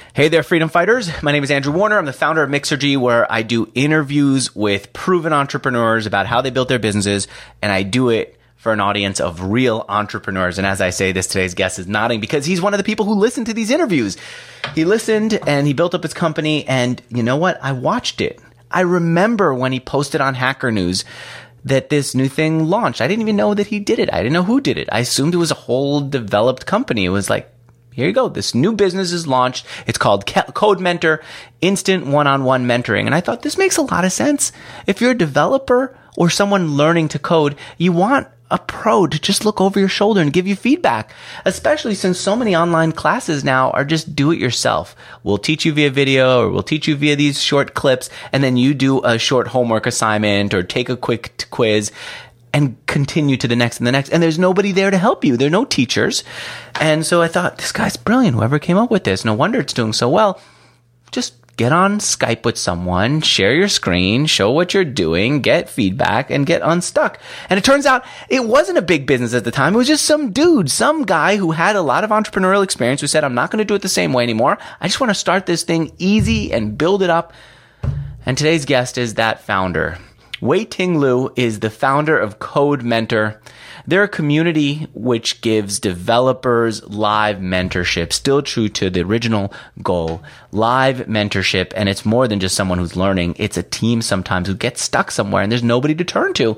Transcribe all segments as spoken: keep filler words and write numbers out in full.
Hey there, freedom fighters. My name is Andrew Warner. I'm the founder of Mixergy, where I do interviews with proven entrepreneurs about how they built their businesses, and I do it for an audience of real entrepreneurs. And as I say this, today's guest is nodding because he's one of the people who listen to these interviews. He listened and he built up his company, and you know what? I watched it. I remember when he posted on Hacker News that this new thing launched. I didn't even know that he did it. I didn't know who did it. I assumed it was a whole developed company. It was like, here you go. This new business is launched. It's called Code Mentor, instant one-on-one mentoring. And I thought this makes a lot of sense. If you're a developer or someone learning to code, you want a pro to just look over your shoulder and give you feedback, especially since so many online classes now are just do it yourself. We'll teach you via video, or we'll teach you via these short clips, and then you do a short homework assignment or take a quick t- quiz and continue to the next and the next. And there's nobody there to help you. There are no teachers. And so I thought, this guy's brilliant. Whoever came up with this, no wonder it's doing so well. Just get on Skype with someone, share your screen, show what you're doing, get feedback, and get unstuck. And it turns out it wasn't a big business at the time. It was just some dude, some guy who had a lot of entrepreneurial experience who said, I'm not going to do it the same way anymore. I just want to start this thing easy and build it up. And today's guest is that founder. Wei-Ting Liu is the founder of Code Mentor. They're a community which gives developers live mentorship, still true to the original goal, live mentorship. And it's more than just someone who's learning. It's a team sometimes who gets stuck somewhere and there's nobody to turn to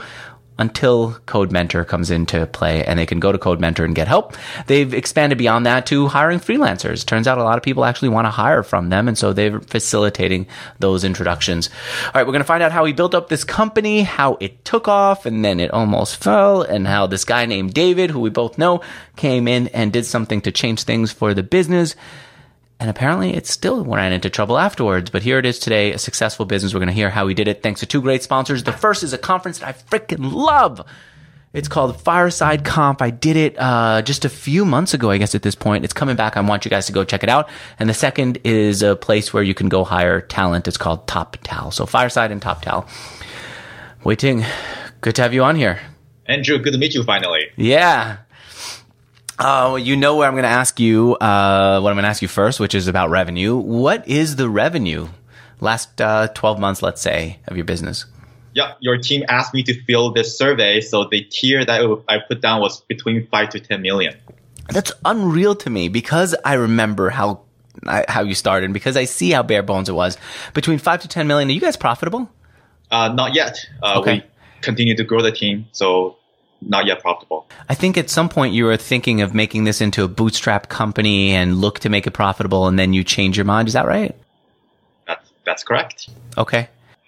until Code Mentor comes into play, and they can go to Code Mentor and get help. They've expanded beyond that to hiring freelancers. Turns out a lot of people actually want to hire from them, and so they're facilitating those introductions. All right, we're going to find out how he built up this company, how it took off, and then it almost fell, and how this guy named David, who we both know, came in and did something to change things for the business. And apparently it still ran into trouble afterwards. But here it is today, a successful business. We're going to hear how he did it thanks to two great sponsors. The first is a conference that I freaking love. It's called Fireside Conf. I did it uh, just a few months ago, I guess, at this point. It's coming back. I want you guys to go check it out. And the second is a place where you can go hire talent. It's called TopTal. So Fireside and TopTal. Wei-Ting, good to have you on here. Andrew, good to meet you finally. Yeah. Uh, you know where I'm going to ask you, uh, what I'm going to ask you first, which is about revenue. What is the revenue last uh, twelve months, let's say, of your business? Yeah, your team asked me to fill this survey, so the tier that I put down was between five to ten million. That's unreal to me because I remember how how you started and because I see how bare bones it was. Between five to ten million, are you guys profitable? Uh, not yet. Uh, okay. We continue to grow the team, so not yet profitable. I think at some point you were thinking of making this into a bootstrap company and look to make it profitable, and then you change your mind. Is that right? That's, that's correct. Okay.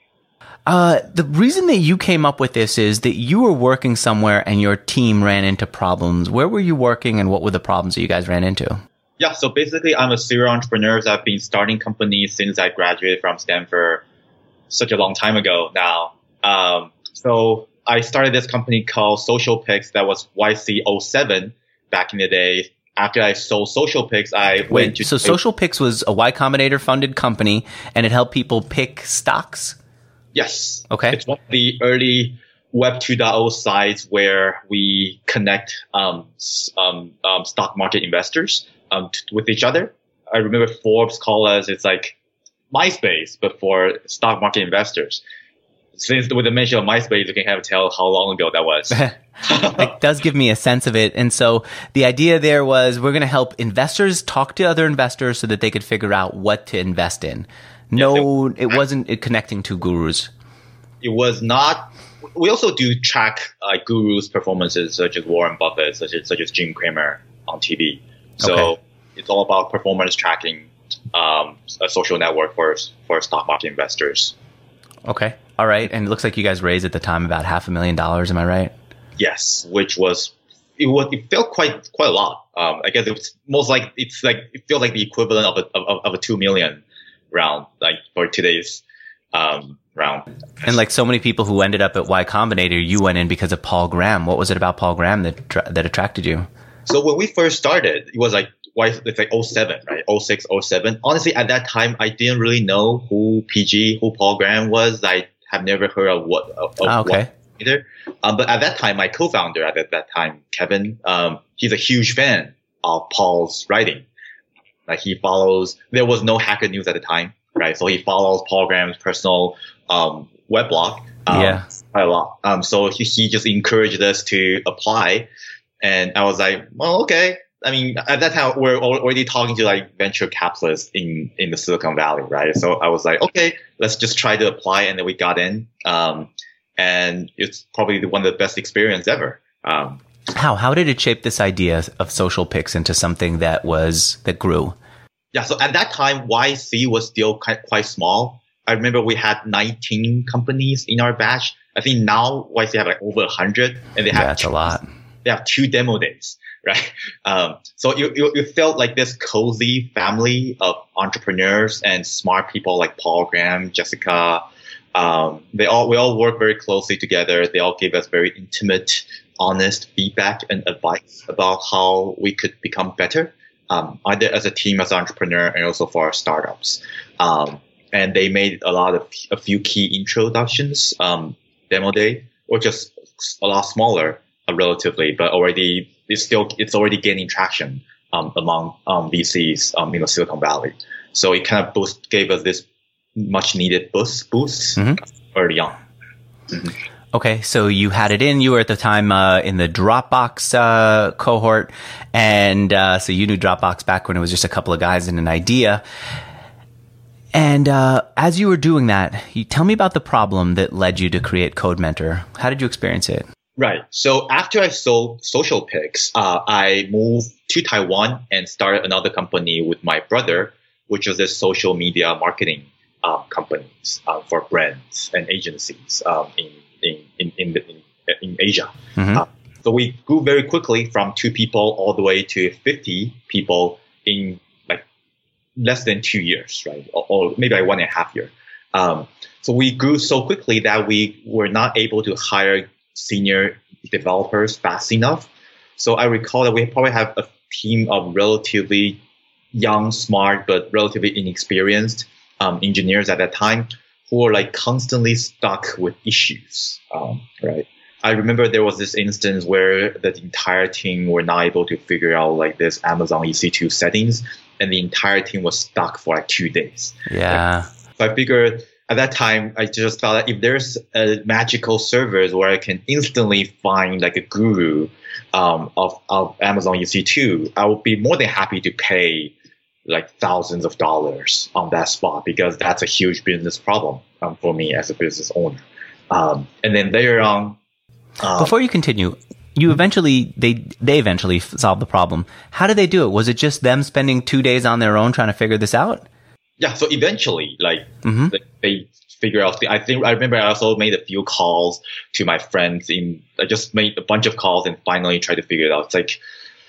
Uh, the reason that you came up with this is that you were working somewhere and your team ran into problems. Where were you working and what were the problems that you guys ran into? Yeah, so basically I'm a serial entrepreneur. I've been starting companies since I graduated from Stanford such a long time ago now. Um, so I started this company called SocialPix that was Y C oh seven back in the day. After I sold SocialPix, I Wait, went to... So SocialPix was a Y Combinator funded company and it helped people pick stocks? Yes. Okay. It's one of the early Web two point oh sites where we connect um, um, um, stock market investors um, t- with each other. I remember Forbes called us, it's like MySpace, but for stock market investors. Since with the mention of MySpace, you can have tell how long ago that was. It does give me a sense of it. And so the idea there was we're going to help investors talk to other investors so that they could figure out what to invest in. No, yes, it, it wasn't connecting to gurus. It was not. We also do track uh, gurus' performances, such as Warren Buffett, such as, such as Jim Cramer on T V. So okay. It's all about performance tracking, um, a social network for for stock market investors. Okay. All right. And it looks like you guys raised at the time about half a million dollars. Am I right? Yes, which was it was it felt quite quite a lot. Um, I guess it was most like it's like it feels like the equivalent of a of, of a two million round, like for today's um, round. And like so many people who ended up at Y Combinator, you went in because of Paul Graham. What was it about Paul Graham that tra- that attracted you? So when we first started, it was like it's like oh seven, right? oh six, oh seven. Honestly, at that time, I didn't really know who P G, who Paul Graham was. I have never heard of what of, oh, okay. what either. Um, but at that time, my co-founder at that time, Kevin, um, he's a huge fan of Paul's writing. Like he follows, there was no Hacker News at the time, right? So he follows Paul Graham's personal um, weblog um, yeah. quite a lot. Um, so he, he just encouraged us to apply. And I was like, well, okay. I mean, at that time, we're already talking to like venture capitalists in, in the Silicon Valley, right? So I was like, okay, let's just try to apply. And then we got in. Um, and it's probably one of the best experience ever. Um, How how did it shape this idea of Social Pix into something that was that grew? Yeah, so at that time, Y C was still quite, quite small. I remember we had nineteen companies in our batch. I think now Y C have like over one hundred, and they have yeah, that's two, a lot. They have two demo days, right? Um, so you, you you felt like this cozy family of entrepreneurs and smart people like Paul Graham, Jessica. Um, they all we all work very closely together. They all gave us very intimate, honest feedback and advice about how we could become better, um, either as a team, as an entrepreneur, and also for our startups. Um, and they made a lot of a few key introductions. Um, demo day, or just a lot smaller, uh, relatively, but already it's still it's already gaining traction um, among um, V Cs um, in the Silicon Valley. So it kind of boost gave us this much needed boost boost mm-hmm. early on. Mm-hmm. Okay, so you had it in. You were at the time uh, in the Dropbox uh, cohort, and uh, so you knew Dropbox back when it was just a couple of guys and an idea. And uh, as you were doing that, you tell me about the problem that led you to create CodeMentor. How did you experience it? Right. So after I sold Social Pix, uh, I moved to Taiwan and started another company with my brother, which was a social media marketing um, company uh, for brands and agencies um, in in in in, the, in, in Asia. Mm-hmm. Uh, so we grew very quickly from two people all the way to fifty people in like less than two years, right? Or, or maybe like one and a half year. Um, so we grew so quickly that we were not able to hire senior developers fast enough. So I recall that we probably have a team of relatively young, smart, but relatively inexperienced um, engineers at that time who were like constantly stuck with issues, um, right? I remember there was this instance where the entire team were not able to figure out like this Amazon E C two settings, and the entire team was stuck for like two days. Yeah. Right? So I figured at that time, I just thought that if there's a magical service where I can instantly find like a guru um, of, of Amazon E C two, I would be more than happy to pay like thousands of dollars on that spot, because that's a huge business problem um, for me as a business owner. Um, and then later on, um, before you continue, you eventually they they eventually solved the problem. How did they do it? Was it just them spending two days on their own trying to figure this out? Yeah. So eventually, like mm-hmm. they, they figure out. The, I think I remember I also made a few calls to my friends. In I just made a bunch of calls and finally tried to figure it out. It's like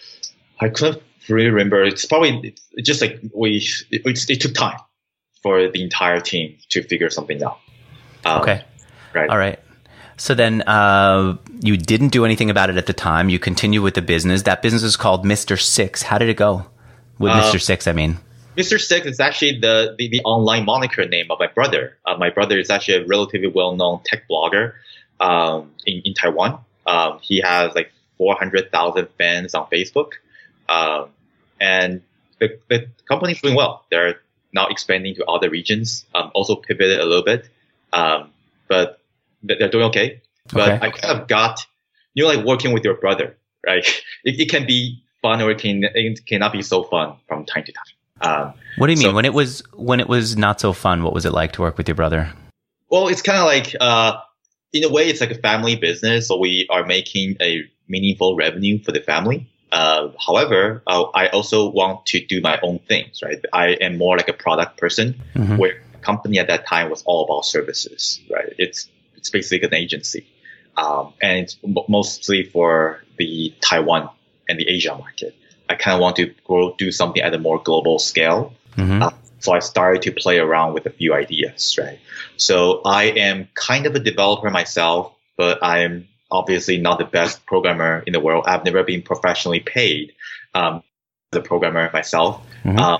I couldn't really remember. It's probably it's just like we. It, it, it took time for the entire team to figure something out. Um, okay. Right. All right. So then uh, you didn't do anything about it at the time. You continue with the business. That business is called Mister Six. How did it go with uh, Mister Six? I mean, Mister Six is actually the, the, the online moniker name of my brother. Uh, my brother is actually a relatively well-known tech blogger um, in, in Taiwan. Um, he has like four hundred thousand fans on Facebook. Um, and the, the company's doing well. They're now expanding to other regions, um, also pivoted a little bit. Um, but they're doing okay. But okay. I kind of got, you know, like working with your brother, right? It, it can be fun, or it can it cannot be so fun from time to time. Um, what do you mean? So, when it was when it was not so fun, what was it like to work with your brother? Well, it's kind of like, uh, in a way, it's like a family business. So we are making a meaningful revenue for the family. Uh, however, uh, I also want to do my own things, right? I am more like a product person, mm-hmm. where the company at that time was all about services, right? It's it's basically an agency, um, and it's m- mostly for the Taiwan and the Asia market. I kind of want to grow, do something at a more global scale. Mm-hmm. Uh, so I started to play around with a few ideas, right? So I am kind of a developer myself, but I am obviously not the best programmer in the world. I've never been professionally paid um, as a programmer myself. Mm-hmm. Um,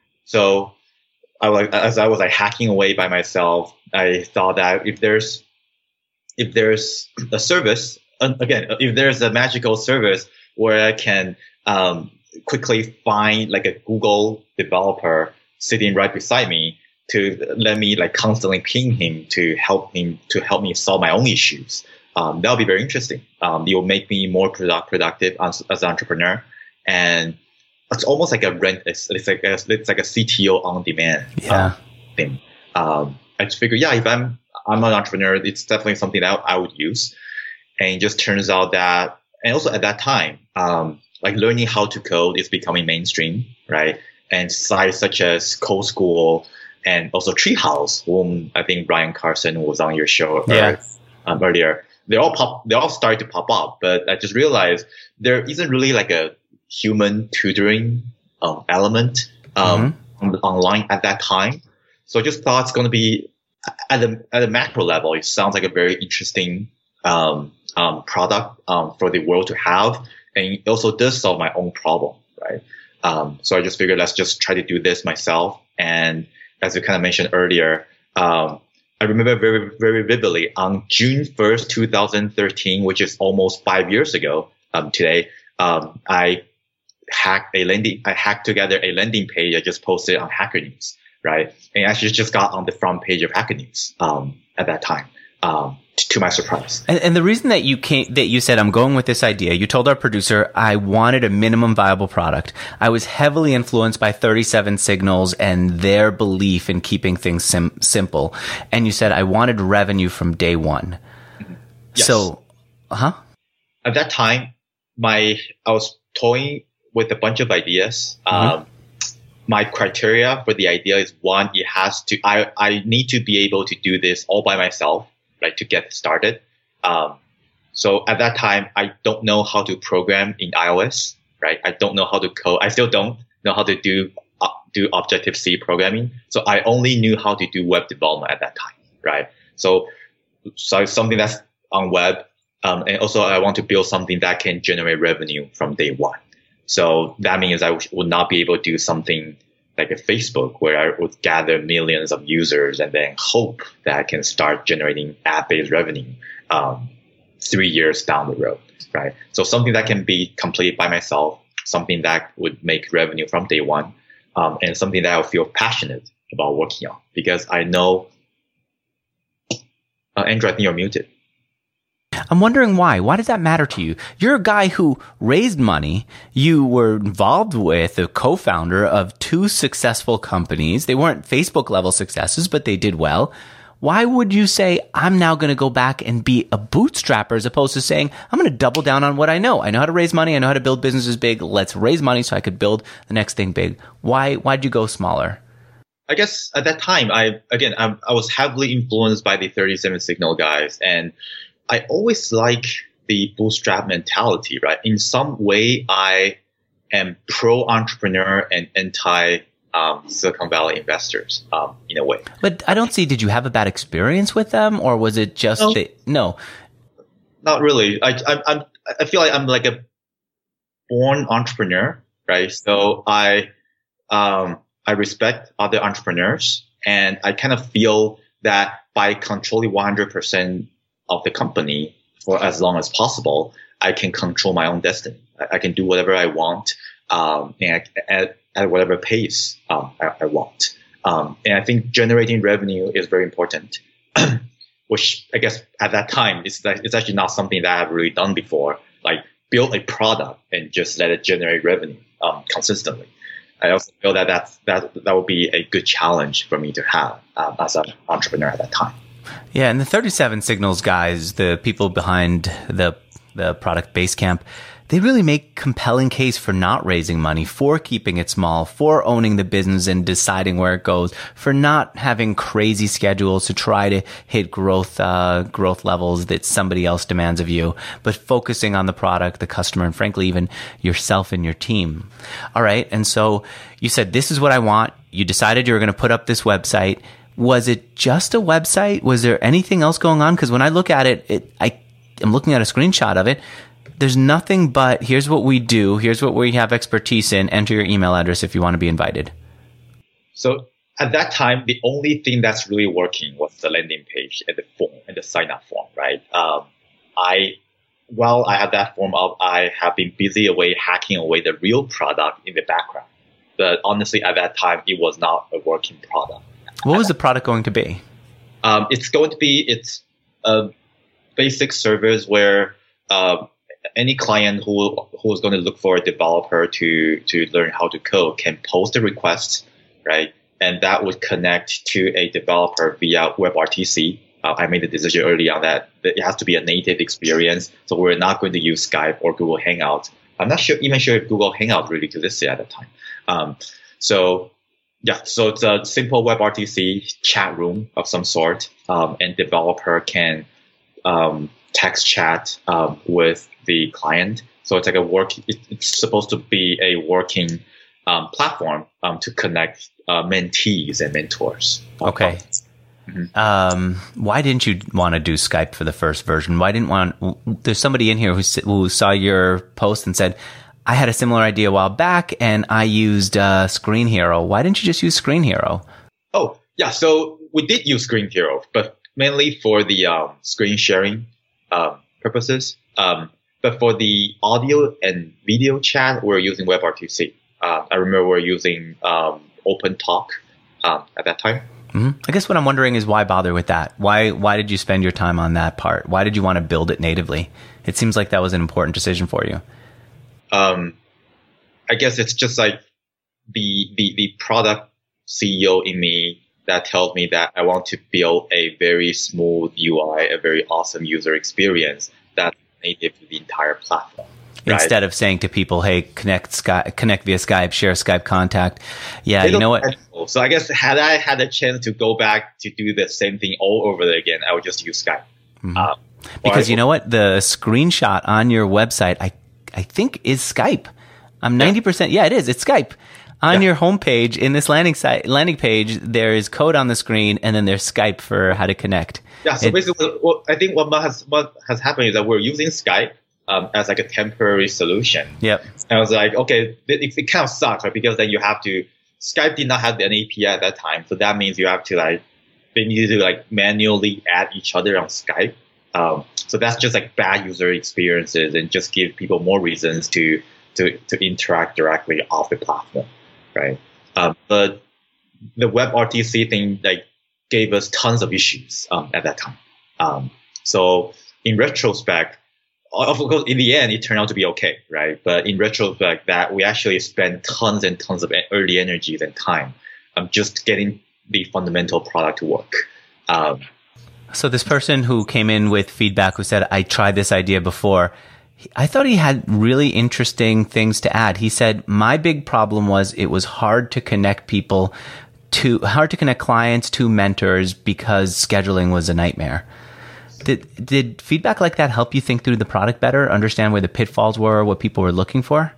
so I was, as I was like hacking away by myself, I thought that if there's if there's a service, again, if there's a magical service where I can um, quickly find like a Google developer sitting right beside me to let me like constantly ping him to help him to help me solve my own issues. Um, that'll be very interesting. Um, it will make me more product, productive as, as an entrepreneur, and it's almost like a rent. It's, it's like a, it's like a C T O on demand yeah. um, thing. Um, I just figured, yeah, if I'm I'm an entrepreneur, it's definitely something that I would use. And it just turns out that, and also at that time, um, like learning how to code is becoming mainstream, right? And sites such as Code School and also Treehouse, whom I think Brian Carson was on your show yeah. um, earlier. They all pop, they all started to pop up, but I just realized there isn't really like a human tutoring um, element um, mm-hmm. on, online at that time. So I just thought it's going to be at a at a macro level. It sounds like a very interesting um, um, product um, for the world to have, and it also does solve my own problem, right? Um, so I just figured let's just try to do this myself. And as you kind of mentioned earlier, um, I remember very very vividly on June first, two thousand thirteen, which is almost five years ago um, today. Um, I hacked a landing. I hacked together a landing page I just posted on Hacker News. Right, and actually just got on the front page of Hacker News um, at that time, um, to, to my surprise. And, and the reason that you came, that you said I'm going with this idea, you told our producer I wanted a minimum viable product. I was heavily influenced by thirty-seven Signals and their belief in keeping things sim- simple. And you said I wanted revenue from day one. Mm-hmm. Yes. So, huh? At that time, my I was toying with a bunch of ideas. Mm-hmm. Um, My criteria for the idea is one, it has to, I, I need to be able to do this all by myself, right, to get started. Um, so at that time, I don't know how to program in iOS, right? I don't know how to code. I still don't know how to do, uh, do Objective-C programming. So I only knew how to do web development at that time, right? So, so it's something that's on web. Um, and also I want to build something that can generate revenue from day one. So that means I would not be able to do something like a Facebook where I would gather millions of users and then hope that I can start generating ad-based revenue um, three years down the road, right? So something that can be completed by myself, something that would make revenue from day one, um, and something that I would feel passionate about working on. Because I know, uh, Andrew, I think you're muted. I'm wondering why. Why does that matter to you? You're a guy who raised money. You were involved with a co-founder of two successful companies. They weren't Facebook level successes, but they did well. Why would you say, I'm now going to go back and be a bootstrapper as opposed to saying, I'm going to double down on what I know. I know how to raise money. I know how to build businesses big. Let's raise money so I could build the next thing big. Why, why'd you go smaller? I guess at that time, I, again, I, I was heavily influenced by the thirty-seven Signal guys, and I always like the bootstrap mentality, right? In some way, I am pro-entrepreneur and anti um, Silicon Valley investors um, in a way. But I don't see, did you have a bad experience with them, or was it just no, that, no? Not really. I, I, I'm, I feel like I'm like a born entrepreneur, right? So I, um, I respect other entrepreneurs, and I kind of feel that by controlling one hundred percent of the company for as long as possible, I can control my own destiny. I, I can do whatever I want, um, and at, at whatever pace um, I, I want. Um, and I think generating revenue is very important, which I guess at that time is that it's actually not something that I've really done before. Like build a product and just let it generate revenue um, consistently. I also feel that that's, that that would be a good challenge for me to have um, as an entrepreneur at that time. Yeah, and the thirty-seven Signals guys, the people behind the the product Basecamp, they really make compelling case for not raising money, for keeping it small, for owning the business and deciding where it goes, for not having crazy schedules to try to hit growth uh, growth levels that somebody else demands of you, but focusing on the product, the customer, and frankly, even yourself and your team. All right, and so you said, this is what I want. You decided you were going to put up this website. Was it just a website? Was there anything else going on? Because when I look at it, it I am looking at a screenshot of it. There's nothing but, here's what we do. Here's what we have expertise in. Enter your email address if you want to be invited. So at that time, the only thing that's really working was the landing page and the form and the sign up form, right? Um, I, while I had that form up, I have been busy away hacking away the real product in the background. but honestly, at that time, it was not a working product. What was the product going to be? Um, it's going to be it's a basic service where uh, any client who who is going to look for a developer to to learn how to code can post a request, right? And that would connect to a developer via WebRTC. Uh, I made the decision early on that it has to be a native experience, so we're not going to use Skype or Google Hangouts. I'm not sure even sure if Google Hangout really existed at the time. Um, so yeah, so it's a simple WebRTC chat room of some sort, um, and developer can um, text chat um, with the client. So it's like a work. It, it's supposed to be a working um, platform um, to connect uh, mentees and mentors. Okay. Mm-hmm. Um, why didn't you want to do Skype for the first version? Why didn't want? There's somebody in here who who saw your post and said, "I had a similar idea a while back, and I used uh, Screen Hero. Why didn't you just use Screen Hero?" Oh, yeah. So we did use Screen Hero, but mainly for the um, screen sharing um, purposes. Um, but for the audio and video chat, we're using WebRTC. Uh, I remember we're using um, OpenTalk um, at that time. Mm-hmm. I guess what I'm wondering is why bother with that? Why why did you spend your time on that part? Why did you want to build it natively? It seems like that was an important decision for you. Um, I guess it's just like the, the, the product C E O in me that tells me that I want to build a very smooth U I, a very awesome user experience that's native to the entire platform. Right? Instead of saying to people, "Hey, connect Skype, connect via Skype, share Skype contact." Yeah, you know what? So I guess had I had a chance to go back to do the same thing all over again, I would just use Skype. Mm-hmm. Um, because you know what? The screenshot on your website, I I think is Skype. I'm ninety percent. Yeah, it is. It's Skype. On yeah. your homepage in this landing site landing page, there is code on the screen, and then there's Skype for how to connect. Yeah. So it, basically, what I think what has what has happened is that we're using Skype um, as like a temporary solution. Yep. And I was like, okay, it, it kind of sucks, right? Because then you have to. Skype did not have an A P I at that time, so that means you have to like they need to like manually add each other on Skype. Um, so that's just like bad user experiences and just give people more reasons to to to interact directly off the platform, right? Um, but the WebRTC thing like gave us tons of issues um, at that time. Um, so in retrospect, of course, in the end, it turned out to be okay, right? But in retrospect, that we actually spent tons and tons of early energies and time um, just getting the fundamental product to work. Um, so this person who came in with feedback who said, "I tried this idea before," I thought he had really interesting things to add. He said, "My big problem was it was hard to connect people to, hard to connect clients to mentors because scheduling was a nightmare." Did, did feedback like that help you think through the product better, understand where the pitfalls were, what people were looking for?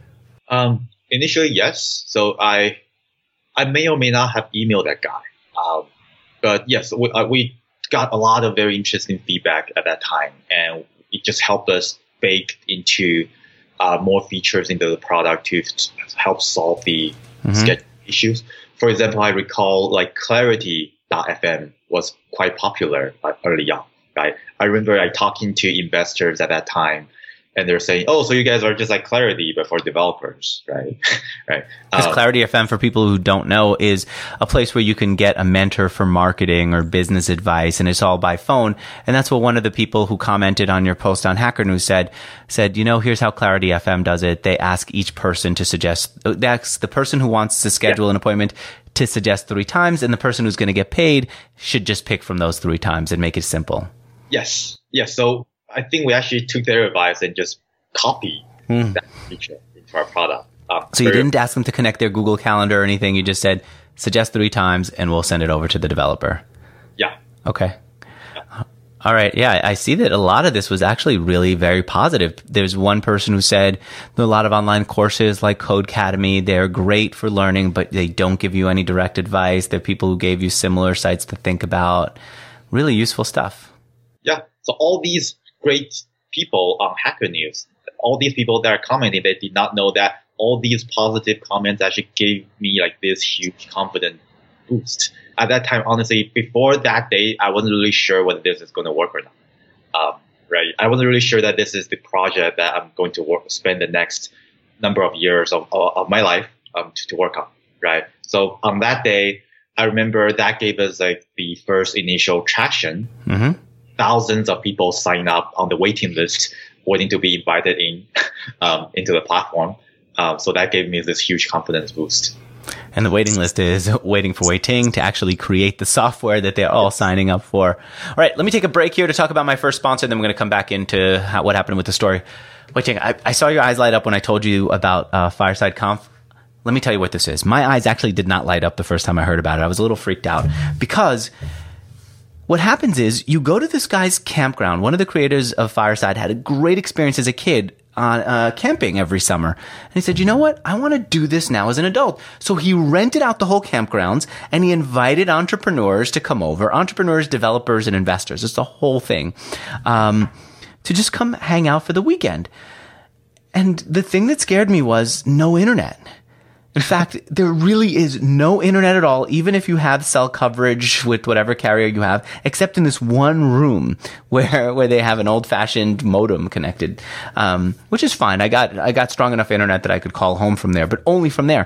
Um, initially, yes. So I I may or may not have emailed that guy. Um, but yes, we, uh, we got a lot of very interesting feedback at that time, and it just helped us bake into uh, more features into the product to help solve the mm-hmm. schedule issues. For example, I recall like Clarity dot F M was quite popular uh, early on. Right. I remember I talking to investors at that time, and they're saying, "Oh, so you guys are just like Clarity, but for developers, right?" Right. Because um, Clarity F M, for people who don't know, is a place where you can get a mentor for marketing or business advice, and it's all by phone. And that's what one of the people who commented on your post on Hacker News said. Said, you know, here's how Clarity F M does it. They ask each person to suggest. That's the person who wants to schedule yeah. an appointment to suggest three times, and the person who's going to get paid should just pick from those three times and make it simple. Yes. Yes. So I think we actually took their advice and just copied mm. that feature into our product. Um, so you didn't ask them to connect their Google Calendar or anything. You just said, suggest three times and we'll send it over to the developer. Yeah. Okay. Yeah. All right. Yeah. I see that a lot of this was actually really very positive. There's one person who said a lot of online courses like Codecademy, they're great for learning, but they don't give you any direct advice. They're people who gave you similar sites to think about. Really useful stuff. Yeah. So all these great people on Hacker News, all these people that are commenting, they did not know that all these positive comments actually gave me like this huge confidence boost. At that time, honestly, before that day, I wasn't really sure whether this is going to work or not. Um, right? I wasn't really sure that this is the project that I'm going to work, spend the next number of years of, of my life um, to, to work on, right? So on that day, I remember that gave us like the first initial traction. Mm-hmm. Thousands of people sign up on the waiting list, waiting to be invited in um, into the platform. Um, so that gave me this huge confidence boost. And the waiting list is waiting for Waiting to actually create the software that they're all signing up for. All right, let me take a break here to talk about my first sponsor, and then we're going to come back into how, what happened with the story. Waiting, I, I saw your eyes light up when I told you about uh, Fireside Conf. Let me tell you what this is. My eyes actually did not light up the first time I heard about it. I was a little freaked out because what happens is you go to this guy's campground. One of the creators of Fireside had a great experience as a kid on uh, camping every summer. And he said, you know what? I want to do this now as an adult. So he rented out the whole campgrounds and he invited entrepreneurs to come over, entrepreneurs, developers, and investors. It's the whole thing, um, to just come hang out for the weekend. And the thing that scared me was no internet. In fact, there really is no internet at all, even if you have cell coverage with whatever carrier you have, except in this one room where where they have an old-fashioned modem connected, um, which is fine. I got I got strong enough internet that I could call home from there, but only from there.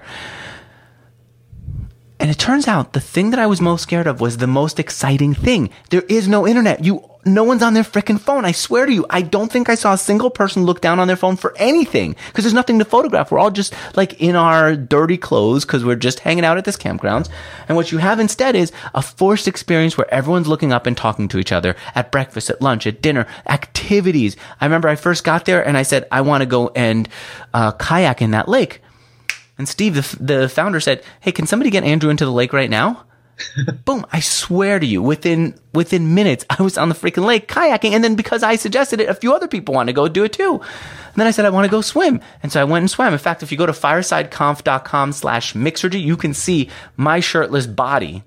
And it turns out the thing that I was most scared of was the most exciting thing. There is no internet. You, no one's on their frickin' phone. I swear to you, I don't think I saw a single person look down on their phone for anything because there's nothing to photograph. We're all just like in our dirty clothes because we're just hanging out at this campgrounds. And what you have instead is a forced experience where everyone's looking up and talking to each other at breakfast, at lunch, at dinner, activities. I remember I first got there and I said, I want to go and uh, kayak in that lake. And Steve, the, the founder, said, hey, can somebody get Andrew into the lake right now? Boom. I swear to you, within within minutes, I was on the freaking lake kayaking. And then because I suggested it, a few other people wanted to go do it too. And then I said, I want to go swim. And so I went and swam. In fact, if you go to firesideconf.com slash mixergy, you can see my shirtless body.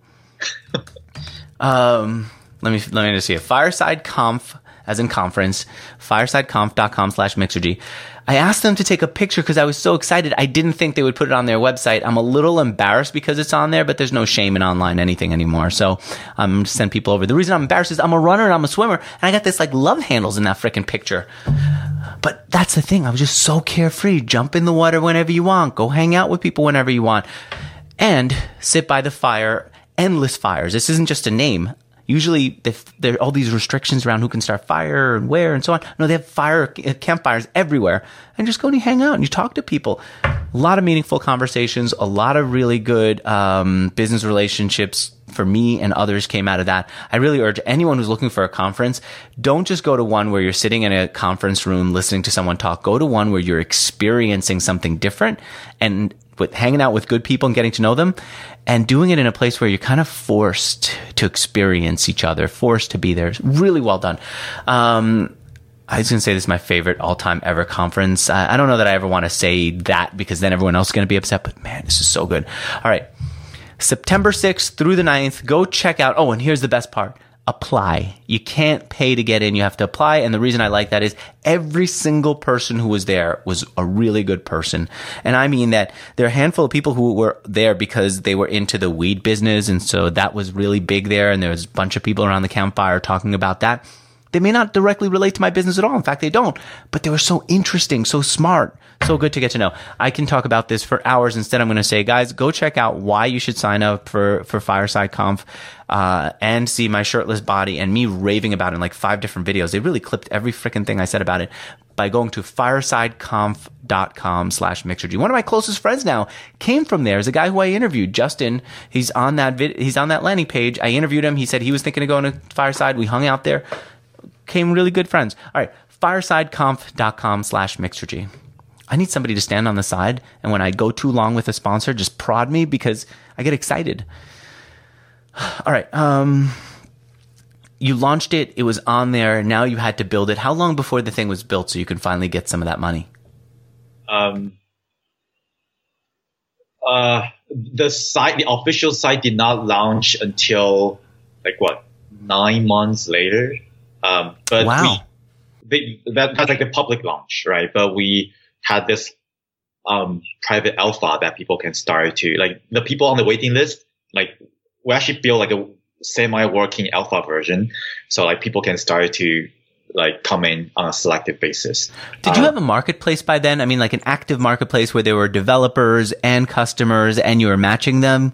um, let me, let me just see it. FiresideConf, as in conference, firesideconf.com slash mixergy. I asked them to take a picture because I was so excited. I didn't think they would put it on their website. I'm a little embarrassed because it's on there, but there's no shame in online anything anymore. So I'm um, send people over. The reason I'm embarrassed is I'm a runner and I'm a swimmer, and I got this like love handles in that freaking picture. But that's the thing. I was just so carefree. Jump in the water whenever you want. Go hang out with people whenever you want. And sit by the fire. Endless fires. This isn't just a name. Usually, there are all these restrictions around who can start fire and where and so on. No, they have fire campfires everywhere. And just go and you hang out and you talk to people. A lot of meaningful conversations, a lot of really good um, business relationships for me and others came out of that. I really urge anyone who's looking for a conference, don't just go to one where you're sitting in a conference room listening to someone talk. Go to one where you're experiencing something different and with hanging out with good people and getting to know them, and doing it in a place where you're kind of forced to experience each other, forced to be there. It's really well done. Um, I was going to say this is my favorite all-time ever conference. I, I don't know that I ever want to say that because then everyone else is going to be upset, but man, this is so good. All right. September sixth through the ninth, go check out. Oh, and here's the best part. Apply. You can't pay to get in. You have to apply. And the reason I like that is every single person who was there was a really good person. And I mean that there are a handful of people who were there because they were into the weed business. And so that was really big there. And there was a bunch of people around the campfire talking about that. They may not directly relate to my business at all. In fact, they don't. But they were so interesting, so smart, so good to get to know. I can talk about this for hours. Instead, I'm going to say, guys, go check out why you should sign up for, for Fireside Conf, uh, and see my shirtless body and me raving about it in like five different videos. They really clipped every freaking thing I said about it by going to firesideconf.com slash mixergy. One of my closest friends now came from there. Is a guy who I interviewed, Justin. He's on that vid- he's on that landing page. I interviewed him. He said he was thinking of going to Fireside. We hung out there. Came really good friends. All right. Firesideconf.com slash mixergy. I need somebody to stand on the side, and when I go too long with a sponsor, just prod me because I get excited. All right. Um, you launched it. It was on there. Now you had to build it. How long before the thing was built so you could finally get some of that money? Um, uh, the site, the official site did not launch until like what, nine months later. Um, but wow. we, they, that, that's like the public launch, right? But we had this, um, private alpha that people can start to, like the people on the waiting list, like we actually build like a semi-working alpha version. So like people can start to like come in on a selective basis. Did you uh, have a marketplace by then? I mean, like an active marketplace where there were developers and customers and you were matching them?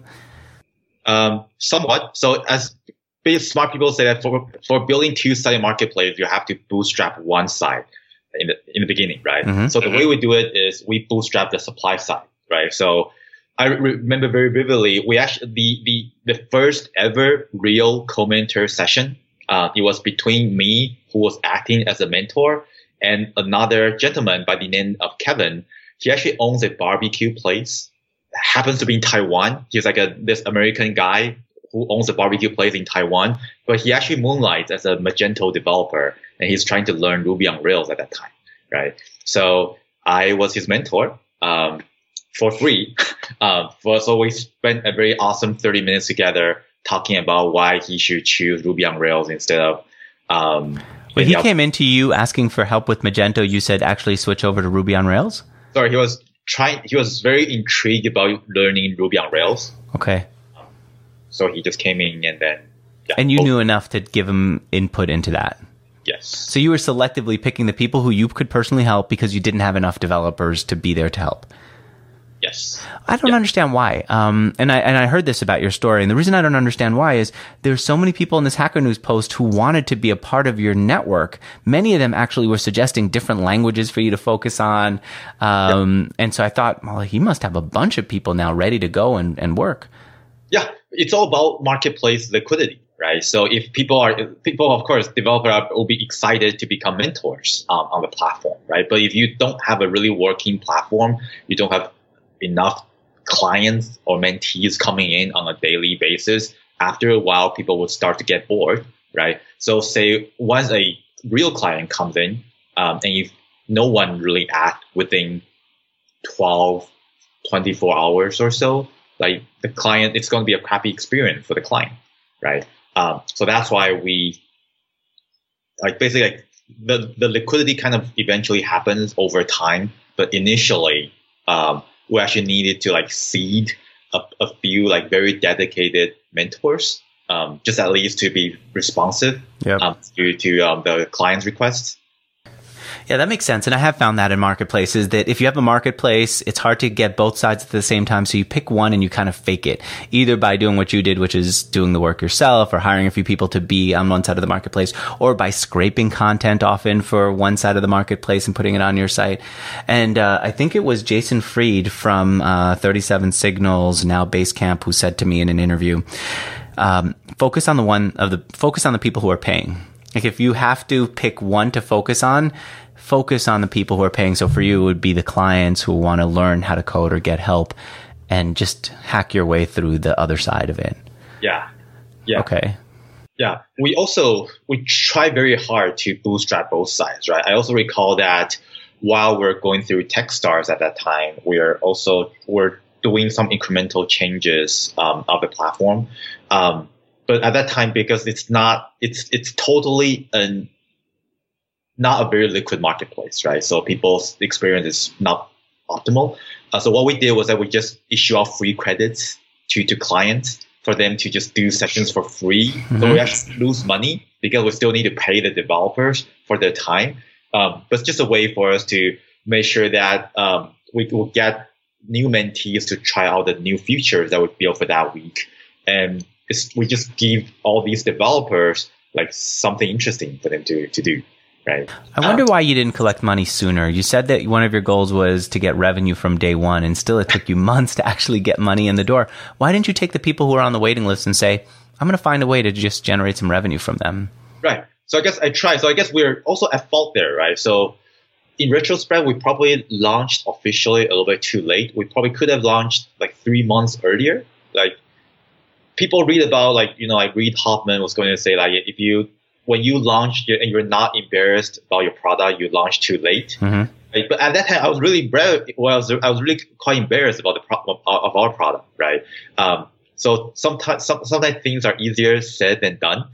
Um, somewhat. So as smart people say that for, for building two-sided marketplace, you have to bootstrap one side in the, in the beginning, right? Mm-hmm. So the way we do it is we bootstrap the supply side, right? So I remember very vividly, we actually, the, the, the first ever real commenter session, uh, it was between me, who was acting as a mentor, and another gentleman by the name of Kevin. He actually owns a barbecue place, happens to be in Taiwan. He's like a, this American guy who owns a barbecue place in Taiwan, but he actually moonlights as a Magento developer, and he's trying to learn Ruby on Rails at that time, right? So I was his mentor, um, for free. Um, for, so we spent a very awesome thirty minutes together talking about why he should choose Ruby on Rails instead of, um, when he came into you asking for help with Magento, you said actually switch over to Ruby on Rails? Sorry, he was trying, he was very intrigued about learning Ruby on Rails. Okay. Um, so he just came in and then, yeah. And you oh. knew enough to give him input into that? Yes. So you were selectively picking the people who you could personally help because you didn't have enough developers to be there to help? Yes. I don't yeah. understand why. Um, and I and I heard this about your story. And the reason I don't understand why is there's so many people in this Hacker News post who wanted to be a part of your network. Many of them actually were suggesting different languages for you to focus on. Um, yeah. And so I thought, well, he must have a bunch of people now ready to go and, and work. Yeah. It's all about marketplace liquidity, right? So if people are, people, of course, developers will be excited to become mentors um, on the platform, right? But if you don't have a really working platform, you don't have enough clients or mentees coming in on a daily basis, after a while, people will start to get bored, right? So say once a real client comes in, um, and if no one really act within twelve, twenty-four hours or so, like the client, it's going to be a crappy experience for the client, right? Um, so that's why we, like basically like the, the liquidity kind of eventually happens over time, but initially, um, we actually needed to like seed a, a few like very dedicated mentors, um, just at least to be responsive yep. um, to, to um, the client's requests. Yeah, that makes sense. And I have found that in marketplaces that if you have a marketplace, it's hard to get both sides at the same time. So you pick one and you kind of fake it, either by doing what you did, which is doing the work yourself or hiring a few people to be on one side of the marketplace, or by scraping content often for one side of the marketplace and putting it on your site. And uh, I think it was Jason Fried from uh, thirty-seven Signals, now Basecamp, who said to me in an interview, um, focus on the one of the focus on the people who are paying. Like if you have to pick one to focus on, focus on the people who are paying. So for you, it would be the clients who want to learn how to code or get help, and just hack your way through the other side of it. Yeah. Yeah. Okay. Yeah. We also, we try very hard to bootstrap both sides, right? I also recall that while we're going through Techstars at that time, we're also, we're doing some incremental changes um, of the platform. Um, but at that time, because it's not, it's, it's totally an, not a very liquid marketplace, right? So people's experience is not optimal. Uh, so what we did was that we just issue out free credits to, to clients for them to just do sessions for free. Mm-hmm. So we actually lose money because we still need to pay the developers for their time. Um, but it's just a way for us to make sure that um, we will get new mentees to try out the new features that we built for that week. And it's, we just give all these developers like something interesting for them to, to do. Right. I wonder um, why you didn't collect money sooner. You said that one of your goals was to get revenue from day one, and still it took you months to actually get money in the door. Why didn't you take the people who are on the waiting list and say, I'm going to find a way to just generate some revenue from them? Right. So I guess I tried. So I guess we're also at fault there, right? So in retrospect, we probably launched officially a little bit too late. We probably could have launched like three months earlier. Like people read about like, you know, like Reid Hoffman was going to say like, if you, when you launch and you're not embarrassed about your product, you launch too late. Mm-hmm. Right? But at that time, I was really, well, I was, I was really quite embarrassed about the pro- of our product, right? Um, so sometimes, some, sometimes things are easier said than done.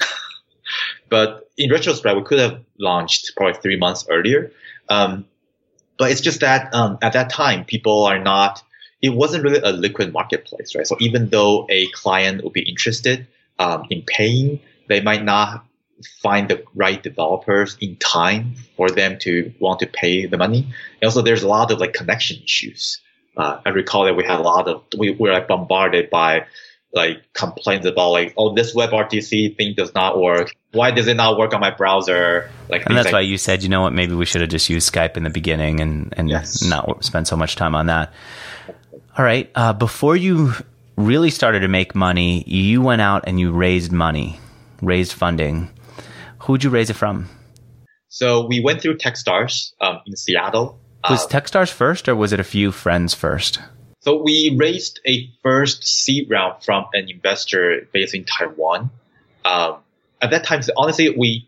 But in retrospect, we could have launched probably three months earlier. Um, but it's just that um, at that time, people are not. It wasn't really a liquid marketplace, right? So even though a client would be interested um, in paying, they might not find the right developers in time for them to want to pay the money. And also there's a lot of like connection issues. Uh, I recall that we had a lot of, we were like bombarded by like complaints about like, oh, this WebRTC thing does not work. Why does it not work on my browser? Like, and that's like, why you said, you know what, maybe we should have just used Skype in the beginning and, and yes. not spend so much time on that. All right. Uh, before you really started to make money, you went out and you raised money, raised funding. Who'd you raise it from? So we went through Techstars um, in Seattle. Was um, Techstars first, or was it a few friends first? So we raised a first seed round from an investor based in Taiwan. Um, at that time, honestly, we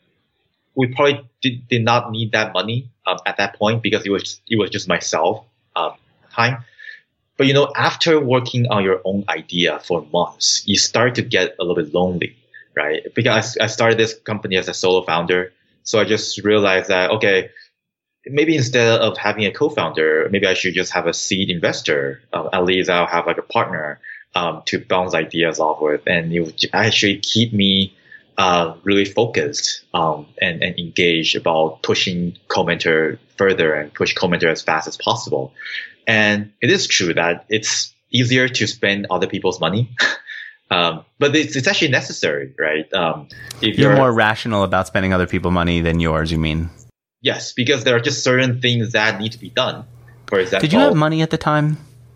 we probably did, did not need that money um, at that point because it was it was just myself um, at the time. But you know, after working on your own idea for months, you start to get a little bit lonely, right? Because I started this company as a solo founder, so I just realized that okay, maybe instead of having a co-founder, maybe I should just have a seed investor. Um, at least I'll have like a partner um, to bounce ideas off with, and it would actually keep me uh, really focused um, and, and engaged about pushing Commenter further and push Commenter as fast as possible. And it is true that it's easier to spend other people's money, um, but it's, it's actually necessary, right? Um, if you're, you're more rational about spending other people's money than yours, you mean? Yes, because there are just certain things that need to be done. For example, did you have money at the time?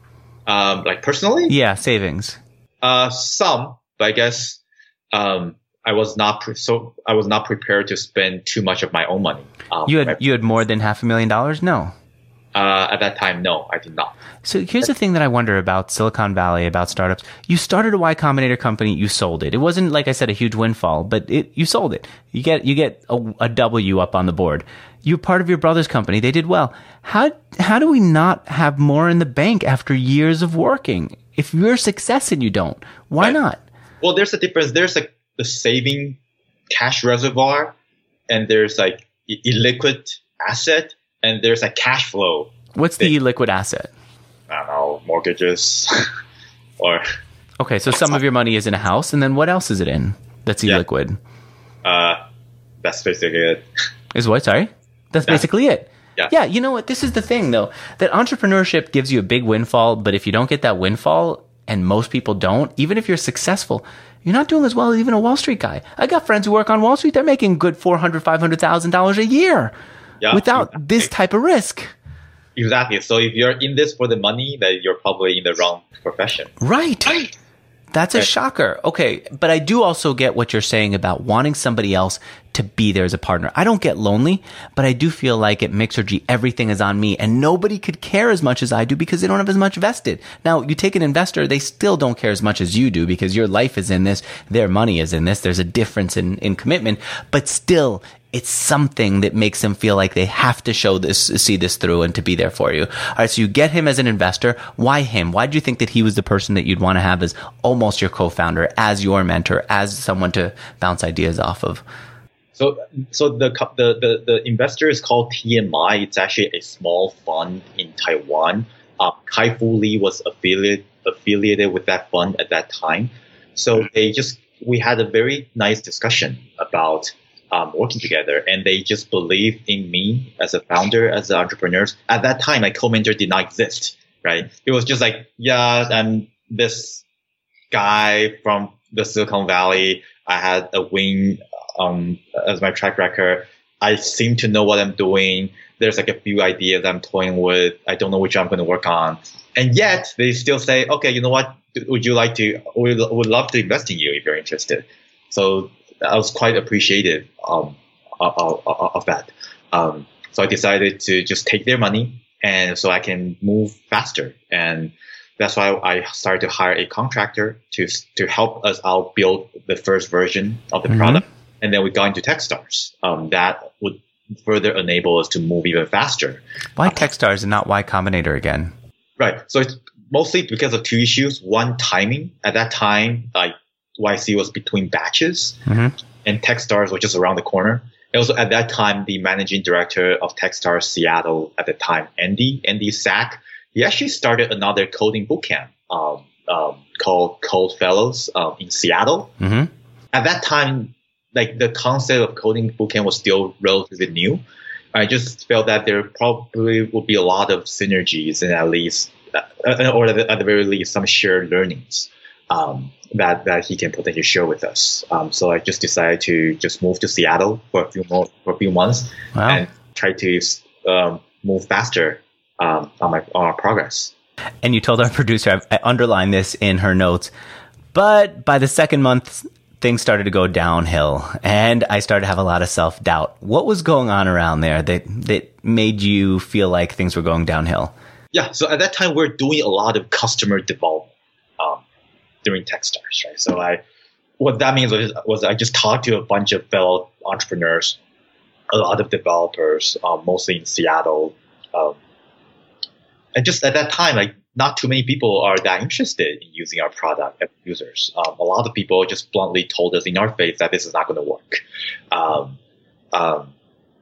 Um, like personally? Yeah, savings. Uh, some, but I guess um, I was not pre- so I was not prepared to spend too much of my own money. Um, you had you had more than half a million dollars? No. Uh, at that time, no, I did not. So here's the thing that I wonder about Silicon Valley, about startups. You started a Y Combinator company, you sold it. It wasn't, like I said, a huge windfall, but it you sold it. You get you get a, a W up on the board. You're part of your brother's company. They did well. How how do we not have more in the bank after years of working? If you're a success and you don't, why right. not? Well, there's a difference. There's like the saving cash reservoir, and there's like illiquid asset, and there's a cash flow. What's thing. the illiquid asset? I don't know, mortgages or. Okay, so some of your money is in a house, and then what else is it in that's illiquid? Yeah. Uh, that's basically it. Is what? Sorry? That's basically it. Yeah. Yeah, you know what? This is the thing, though, that entrepreneurship gives you a big windfall, but if you don't get that windfall, and most people don't, even if you're successful, you're not doing as well as even a Wall Street guy. I got friends who work on Wall Street. They're making good four hundred thousand dollars, five hundred thousand dollars a year yeah, without exactly. this type of risk. Exactly. So if you're in this for the money, then you're probably in the wrong profession. Right. Right. That's a shocker. Okay, but I do also get what you're saying about wanting somebody else to be there as a partner. I don't get lonely, but I do feel like at Mixergy, everything is on me, and nobody could care as much as I do because they don't have as much vested. Now, you take an investor, they still don't care as much as you do because your life is in this, their money is in this. There's a difference in, in commitment, but still, it's something that makes them feel like they have to show this, see this through and to be there for you. All right. So you get him as an investor. Why him? Why do you think that he was the person that you'd want to have as almost your co-founder, as your mentor, as someone to bounce ideas off of? So, so the, the, the, the investor is called T M I. It's actually a small fund in Taiwan. Uh, Kai-Fu Lee was affiliated, affiliated with that fund at that time. So they just, we had a very nice discussion about Um, working together, and they just believed in me as a founder, as an entrepreneur. At that time, like Commenter did not exist, right? It was just like, yeah, I'm this guy from the Silicon Valley. I had a wing um, as my track record. I seem to know what I'm doing. There's like a few ideas I'm toying with. I don't know which I'm going to work on. And yet they still say, okay, you know what? Would you like to, we would love to invest in you if you're interested. So I was quite appreciative um, of, of, of that. Um, so I decided to just take their money, and so I can move faster. And that's why I started to hire a contractor to to help us out build the first version of the mm-hmm. product. And then we got into Techstars. Um, that would further enable us to move even faster. Why Techstars and not Y Combinator again? Right. So it's mostly because of two issues. One, timing. At that time, like Y C was between batches, mm-hmm. and Techstars was just around the corner. And also at that time, the managing director of Techstars Seattle at the time, Andy, Andy Sack, he actually started another coding bootcamp um, um, called Code Fellows um, in Seattle. Mm-hmm. At that time, like the concept of coding bootcamp was still relatively new. I just felt that there probably would be a lot of synergies and at least, uh, or at the, at the very least, some shared learnings um, that that he can potentially share with us. Um, so I just decided to just move to Seattle for a few more for a few months wow. and try to um, move faster um, on my on our progress. And you told our producer, I, I underlined this in her notes, but by the second month, things started to go downhill and I started to have a lot of self-doubt. What was going on around there that, that made you feel like things were going downhill? Yeah. So at that time, we're doing a lot of customer development um, during Techstars, right? So I, what that means was, was I just talked to a bunch of fellow entrepreneurs, a lot of developers, um, mostly in Seattle. Um, and just at that time, like, not too many people are that interested in using our product as users. Um, a lot of people just bluntly told us in our face that this is not going to work. Um, um,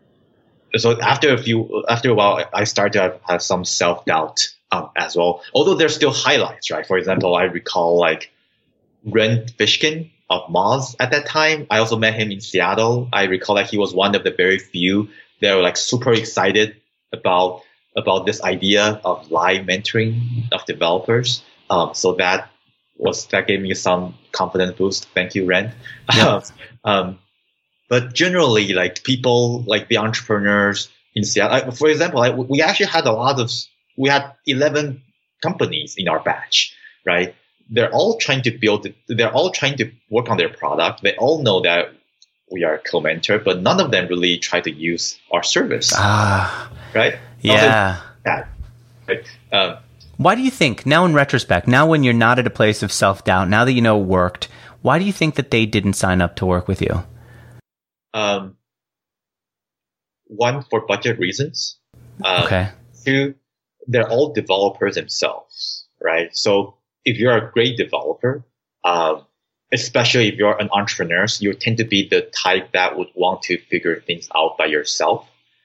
so after a few, after a while, I started to have, have some self-doubt um, as well. Although there's still highlights, right? For example, I recall like Ren Fishkin of Moz at that time. I also met him in Seattle. I recall that he was one of the very few that were like super excited about about this idea of live mentoring of developers. Um, so that was, that gave me some confidence boost. Thank you, Ren. Yeah. um, but generally, like people, like the entrepreneurs in Seattle, for example, like, we actually had a lot of, we had eleven companies in our batch, right? They're all trying to build, they're all trying to work on their product. They all know that we are a co-mentor, but none of them really try to use our service. Ah. Right? Yeah. That, right? Um, why do you think, now in retrospect, now when you're not at a place of self-doubt, now that you know it worked, why do you think that they didn't sign up to work with you? Um, one, for budget reasons. Um, okay. Two, they're all developers themselves, right? So if you're a great developer, um, especially if you're an entrepreneur, you tend to be the type that would want to figure things out by yourself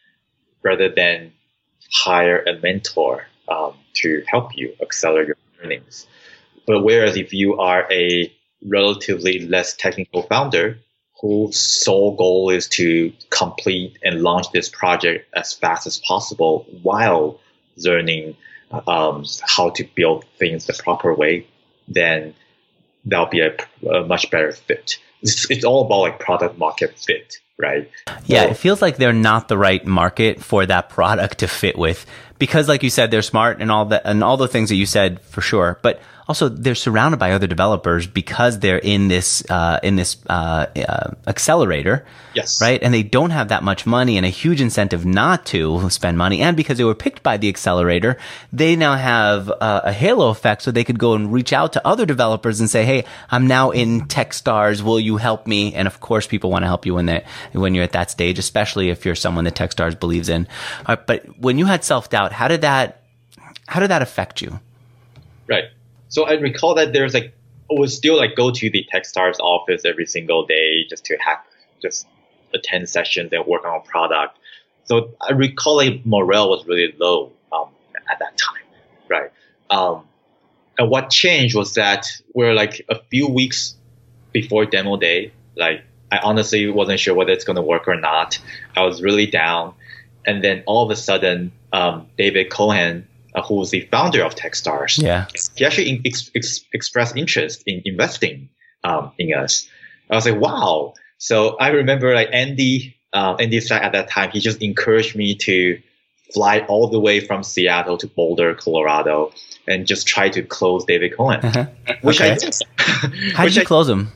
rather than hire a mentor um, to help you accelerate your learnings. But whereas if you are a relatively less technical founder whose sole goal is to complete and launch this project as fast as possible while learning um, how to build things the proper way, then that'll be a, a much better fit. It's, it's all about like product market fit, right? Yeah, so, it feels like they're not the right market for that product to fit with because, like you said, they're smart and all that and all the things that you said for sure. But also, they're surrounded by other developers because they're in this uh, in this uh, uh, accelerator, yes, right? And they don't have that much money and a huge incentive not to spend money. And because they were picked by the accelerator, they now have uh, a halo effect, so they could go and reach out to other developers and say, "Hey, I'm now in Techstars. Will you help me?" And of course, people want to help you when they when you're at that stage, especially if you're someone that Techstars believes in. Uh, but when you had self doubt, how did that how did that affect you? Right. So I recall that there's like, I would still like go to the Techstars office every single day just to hack, just attend sessions and work on a product. So I recall like morale was really low um, at that time, right? Um, and what changed was that we're like a few weeks before demo day. Like I honestly wasn't sure whether it's going to work or not. I was really down. And then all of a sudden, um, David Cohen, Uh, who was the founder of Techstars, yeah, he actually ex- ex- expressed interest in investing um, in us. I was like, wow. So I remember like Andy, uh, Andy Sack at that time, he just encouraged me to fly all the way from Seattle to Boulder, Colorado, and just try to close David Cohen, uh-huh. which okay. I did. How did you I, close him?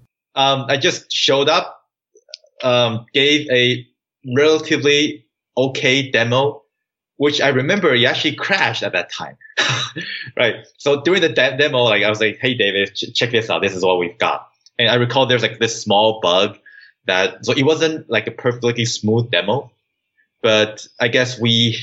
Um, I just showed up, um, gave a relatively okay demo, which I remember he actually crashed at that time, right? So during the de- demo, like I was like, "Hey, David, ch- check this out. This is what we've got." And I recall there's like this small bug that, so it wasn't like a perfectly smooth demo, but I guess we,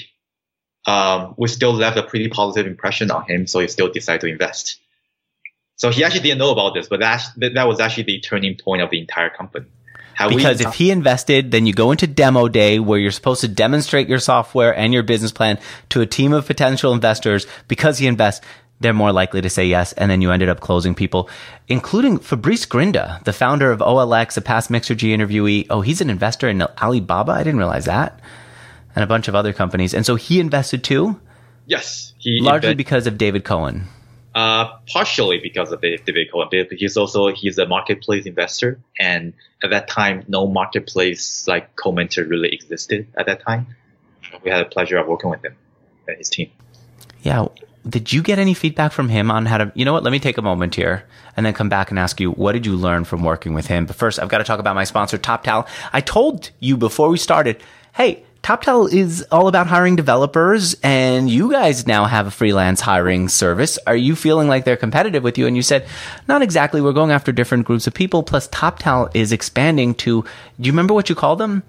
um, we still left a pretty positive impression on him. So he still decided to invest. So he actually didn't know about this, but that, that was actually the turning point of the entire company. How because we, if he invested, then you go into demo day where you're supposed to demonstrate your software and your business plan to a team of potential investors. Because he invests, they're more likely to say yes. And then you ended up closing people, including Fabrice Grinda, the founder of O L X, a past Mixergy interviewee. Oh, he's an investor in Alibaba. I didn't realize that. And a bunch of other companies. And so he invested too? Yes. He Largely invest- because of David Cohen. Uh, partially because of David Cohen, but he's also, he's a marketplace investor. And at that time, no marketplace like Commenter really existed at that time. We had the pleasure of working with him and his team. Yeah. Did you get any feedback from him on how to, you know what, let me take a moment here and then come back and ask you, what did you learn from working with him? But first, I've got to talk about my sponsor, TopTal. I told you before we started, hey, TopTal is all about hiring developers, and you guys now have a freelance hiring service. Are you feeling like they're competitive with you? And you said, not exactly. We're going after different groups of people. Plus, TopTal is expanding to, do you remember what you called them?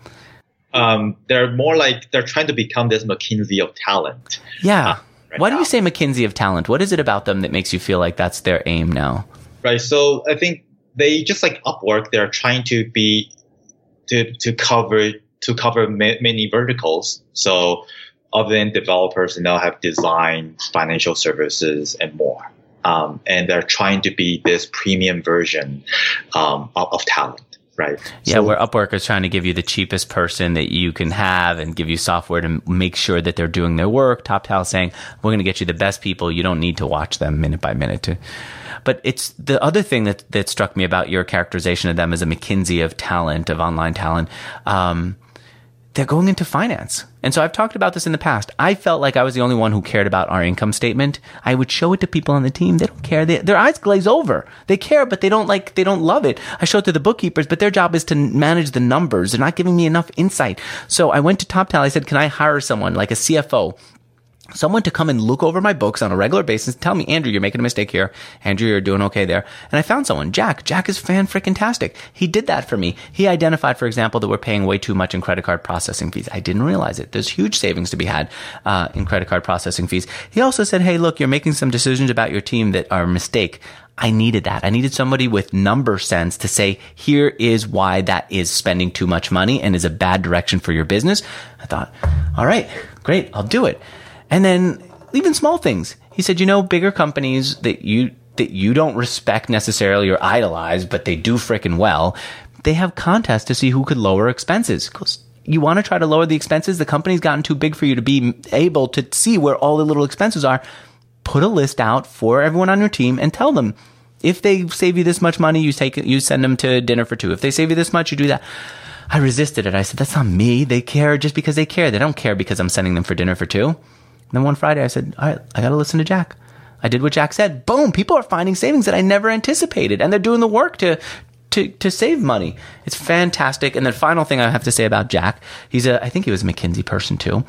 Um, they're more like, they're trying to become this McKinsey of talent. Yeah. Uh, right Why now. do you say McKinsey of talent? What is it about them that makes you feel like that's their aim now? Right. So I think they, just like Upwork, they're trying to be, to, to cover to cover ma- many verticals. So other than developers, they now have design, financial services, and more. Um, and they're trying to be this premium version um, of, of talent, right? Yeah, so, where Upwork is trying to give you the cheapest person that you can have and give you software to make sure that they're doing their work. TopTal saying, we're going to get you the best people. You don't need to watch them minute by minute to... But it's the other thing that, that struck me about your characterization of them as a McKinsey of talent, of online talent. Um, they're going into finance. And so I've talked about this in the past. I felt like I was the only one who cared about our income statement. I would show it to people on the team. They don't care. They, their eyes glaze over. They care, but they don't like, they don't love it. I show it to the bookkeepers, but their job is to manage the numbers. They're not giving me enough insight. So I went to TopTal. I said, can I hire someone like a C F O? Someone to come and look over my books on a regular basis, tell me, Andrew, you're making a mistake here. Andrew, you're doing okay there. And I found someone, Jack. Jack is fan-freaking-tastic. He did that for me. He identified, for example, that we're paying way too much in credit card processing fees. I didn't realize it. There's huge savings to be had uh, in credit card processing fees. He also said, hey, look, you're making some decisions about your team that are a mistake. I needed that. I needed somebody with number sense to say, here is why that is spending too much money and is a bad direction for your business. I thought, all right, great, I'll do it. And then even small things. He said, you know, bigger companies that you that you don't respect necessarily or idolize, but they do frickin' well, they have contests to see who could lower expenses. Because you want to try to lower the expenses. The company's gotten too big for you to be able to see where all the little expenses are. Put a list out for everyone on your team and tell them, if they save you this much money, you take it, you send them to dinner for two. If they save you this much, you do that. I resisted it. I said, that's not me. They care just because they care. They don't care because I'm sending them for dinner for two. And then one Friday I said, all right, I got to listen to Jack. I did what Jack said. Boom. People are finding savings that I never anticipated. And they're doing the work to, to, to save money. It's fantastic. And the final thing I have to say about Jack, he's a, I think he was a McKinsey person too.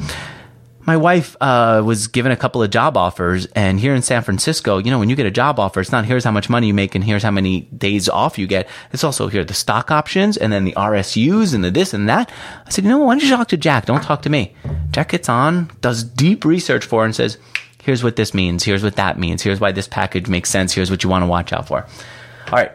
My wife uh, was given a couple of job offers, and here in San Francisco, you know, when you get a job offer, it's not here's how much money you make and here's how many days off you get. It's also here the stock options and then the R S Us and the this and that. I said, you know what? Why don't you talk to Jack? Don't talk to me. Jack gets on, does deep research for her and says, here's what this means. Here's what that means. Here's why this package makes sense. Here's what you want to watch out for. All right.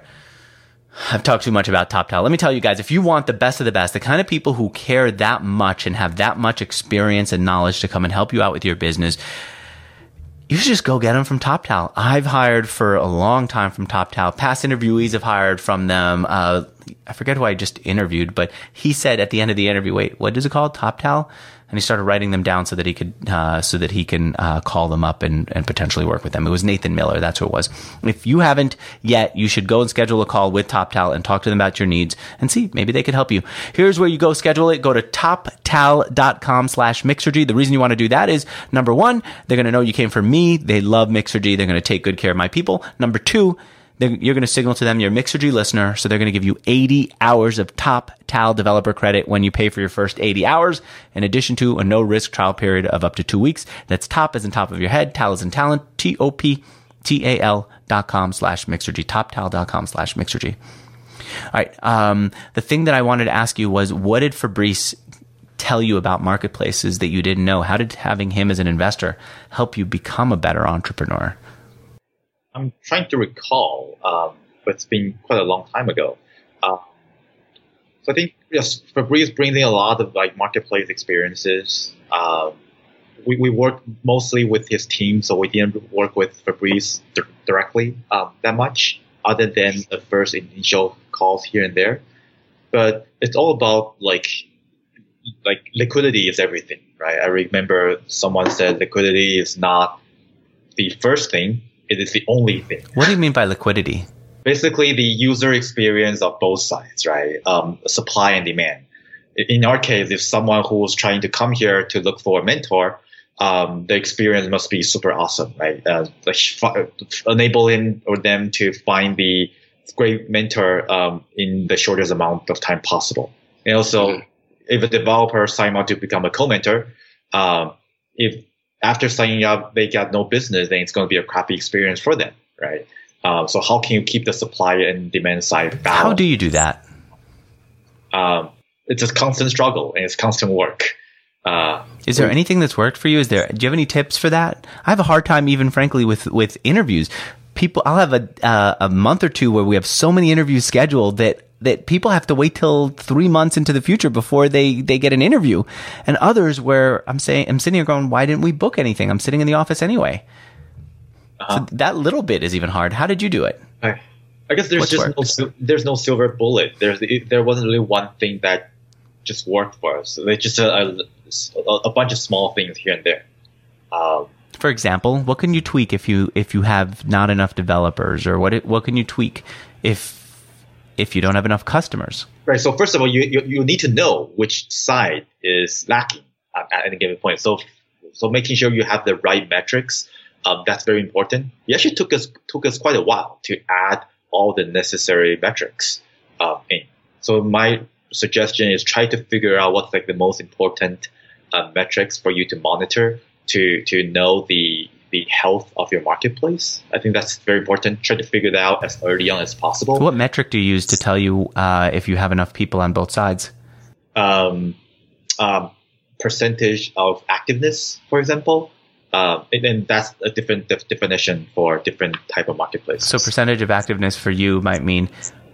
I've talked too much about TopTal. Let me tell you guys, if you want the best of the best, the kind of people who care that much and have that much experience and knowledge to come and help you out with your business, you should just go get them from TopTal. I've hired for a long time from TopTal. Past interviewees have hired from them. Uh, I forget who I just interviewed, but he said at the end of the interview, wait, what is it called? TopTal? And he started writing them down so that he could, uh, so that he can, uh, call them up and, and potentially work with them. It was Nathan Miller. That's who it was. If you haven't yet, you should go and schedule a call with TopTal and talk to them about your needs and see, maybe they could help you. Here's where you go schedule it. Go to toptal.com slash Mixergy. The reason you want to do that is, number one, they're going to know you came from me. They love Mixergy. They're going to take good care of my people. Number two, you're going to signal to them you're a Mixergy listener, so they're going to give you eighty hours of TopTal developer credit when you pay for your first eighty hours, in addition to a no-risk trial period of up to two weeks. That's top as in top of your head, tal as in talent, T O P T A L dot com slash Mixergy, toptal dot com slash Mixergy. All right. Um, the thing that I wanted to ask you was, what did Fabrice tell you about marketplaces that you didn't know? How did having him as an investor help you become a better entrepreneur? I'm trying to recall, um, but it's been quite a long time ago. Um, so I think yes, Fabrice brings in a lot of like marketplace experiences, um, we, we work mostly with his team, so we didn't work with Fabrice d- directly um, that much, other than the first initial calls here and there. But it's all about like like liquidity is everything, right? I remember someone said liquidity is not the first thing; it is the only thing. What do you mean by liquidity? Basically, the user experience of both sides, right? Um, supply and demand. In our case, if someone who's trying to come here to look for a mentor, um, the experience must be super awesome, right? Uh, like, enabling or them to find the great mentor um, in the shortest amount of time possible. And also, mm-hmm. if a developer sign on to become a co-mentor, um, if after signing up they got no business, then it's going to be a crappy experience for them, right? Um, so how can you keep the supply and demand side balanced? How do you do that? Um, it's a constant struggle and it's constant work. Uh, Is there anything that's worked for you? Is there? Do you have any tips for that? I have a hard time, even frankly, with with interviews. People, I'll have a uh, a month or two where we have so many interviews scheduled that that people have to wait till three months into the future before they they get an interview, and others where I'm saying I'm sitting here going, why didn't we book anything? I'm sitting in the office anyway. Uh-huh. So that little bit is even hard. How did you do it? I, I guess there's What's just no, there's no silver bullet. There's there wasn't really one thing that just worked for us. It's just a, a, a bunch of small things here and there. Um, for example, what can you tweak if you if you have not enough developers, or what what can you tweak if if you don't have enough customers? Right. So first of all, you you, you need to know which side is lacking at, at any given point. So so making sure you have the right metrics, um, that's very important. It actually took us took us quite a while to add all the necessary metrics um, in. So my suggestion is try to figure out what's like the most important uh, metrics for you to monitor to to know the the health of your marketplace. I think that's very important. Try to figure that out as early on as possible. So what metric do you use to tell you uh, if you have enough people on both sides? Um, um, percentage of activeness, for example. Uh, and, and that's a different def- definition for different type of marketplaces. So percentage of activeness for you might mean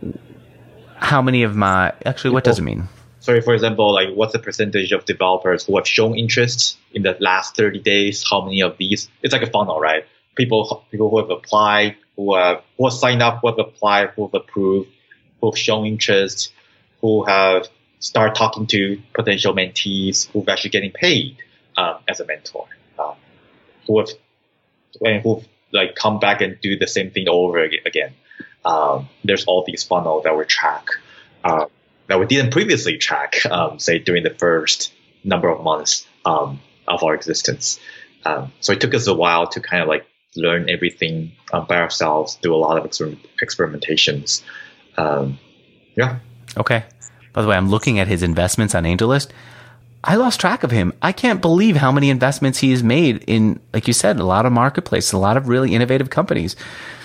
how many of my, actually, what does it mean? Sorry, for example, like what's the percentage of developers who have shown interest in the last thirty days? How many of these? It's like a funnel, right? People people who have applied, who have, who have signed up, who have applied, who have approved, who have shown interest, who have started talking to potential mentees, who've actually getting paid um, as a mentor, um, who have and who've like come back and do the same thing over again. Um, there's all these funnels that we track uh, that we didn't previously track, um, say during the first number of months um, of our existence. Um, so it took us a while to kind of like learn everything um, by ourselves, do a lot of exper- experimentations. Um, yeah. Okay. By the way, I'm looking at his investments on AngelList. I lost track of him. I can't believe how many investments he has made in, like you said, a lot of marketplaces, a lot of really innovative companies.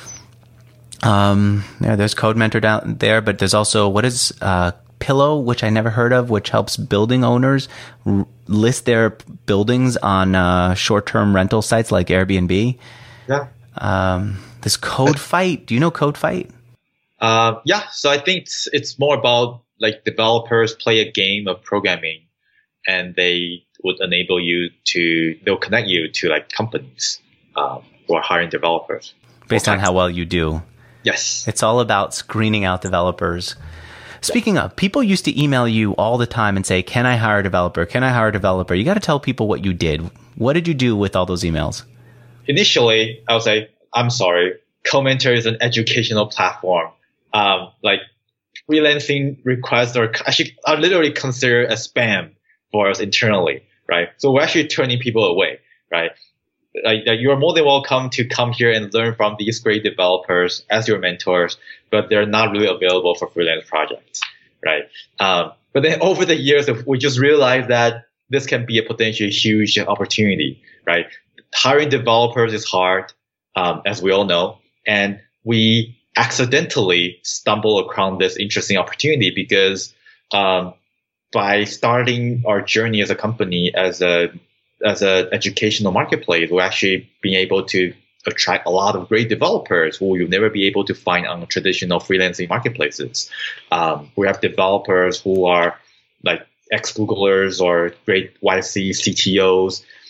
Um, yeah, there's CodeMentor down there, but there's also, what is, uh, Pillow, which I never heard of, which helps building owners r- list their buildings on, uh, short-term rental sites like Airbnb. Yeah. Um, this CodeFight. Do you know CodeFight? Uh, yeah. So I think it's, it's more about like developers play a game of programming and they would enable you to, they'll connect you to like companies, um, who are hiring developers. Based on how well you do. Yes. It's all about screening out developers. Speaking yeah. of, people used to email you all the time and say, can I hire a developer? Can I hire a developer? You got to tell people what you did. What did you do with all those emails? Initially, I would say, I'm sorry, CodeMentor is an educational platform. Um, like freelancing requests are actually are literally considered as spam for us internally, right? So we're actually turning people away, right? Like, you are more than welcome to come here and learn from these great developers as your mentors, but they're not really available for freelance projects, right? Um, but then over the years, we just realized that this can be a potentially huge opportunity, right? Hiring developers is hard, um, as we all know, and we accidentally stumble across this interesting opportunity because um, by starting our journey as a company as a as an educational marketplace, we're actually being able to attract a lot of great developers who you'll never be able to find on traditional freelancing marketplaces. Um, we have developers who are like ex-Googlers or great Y C C T Os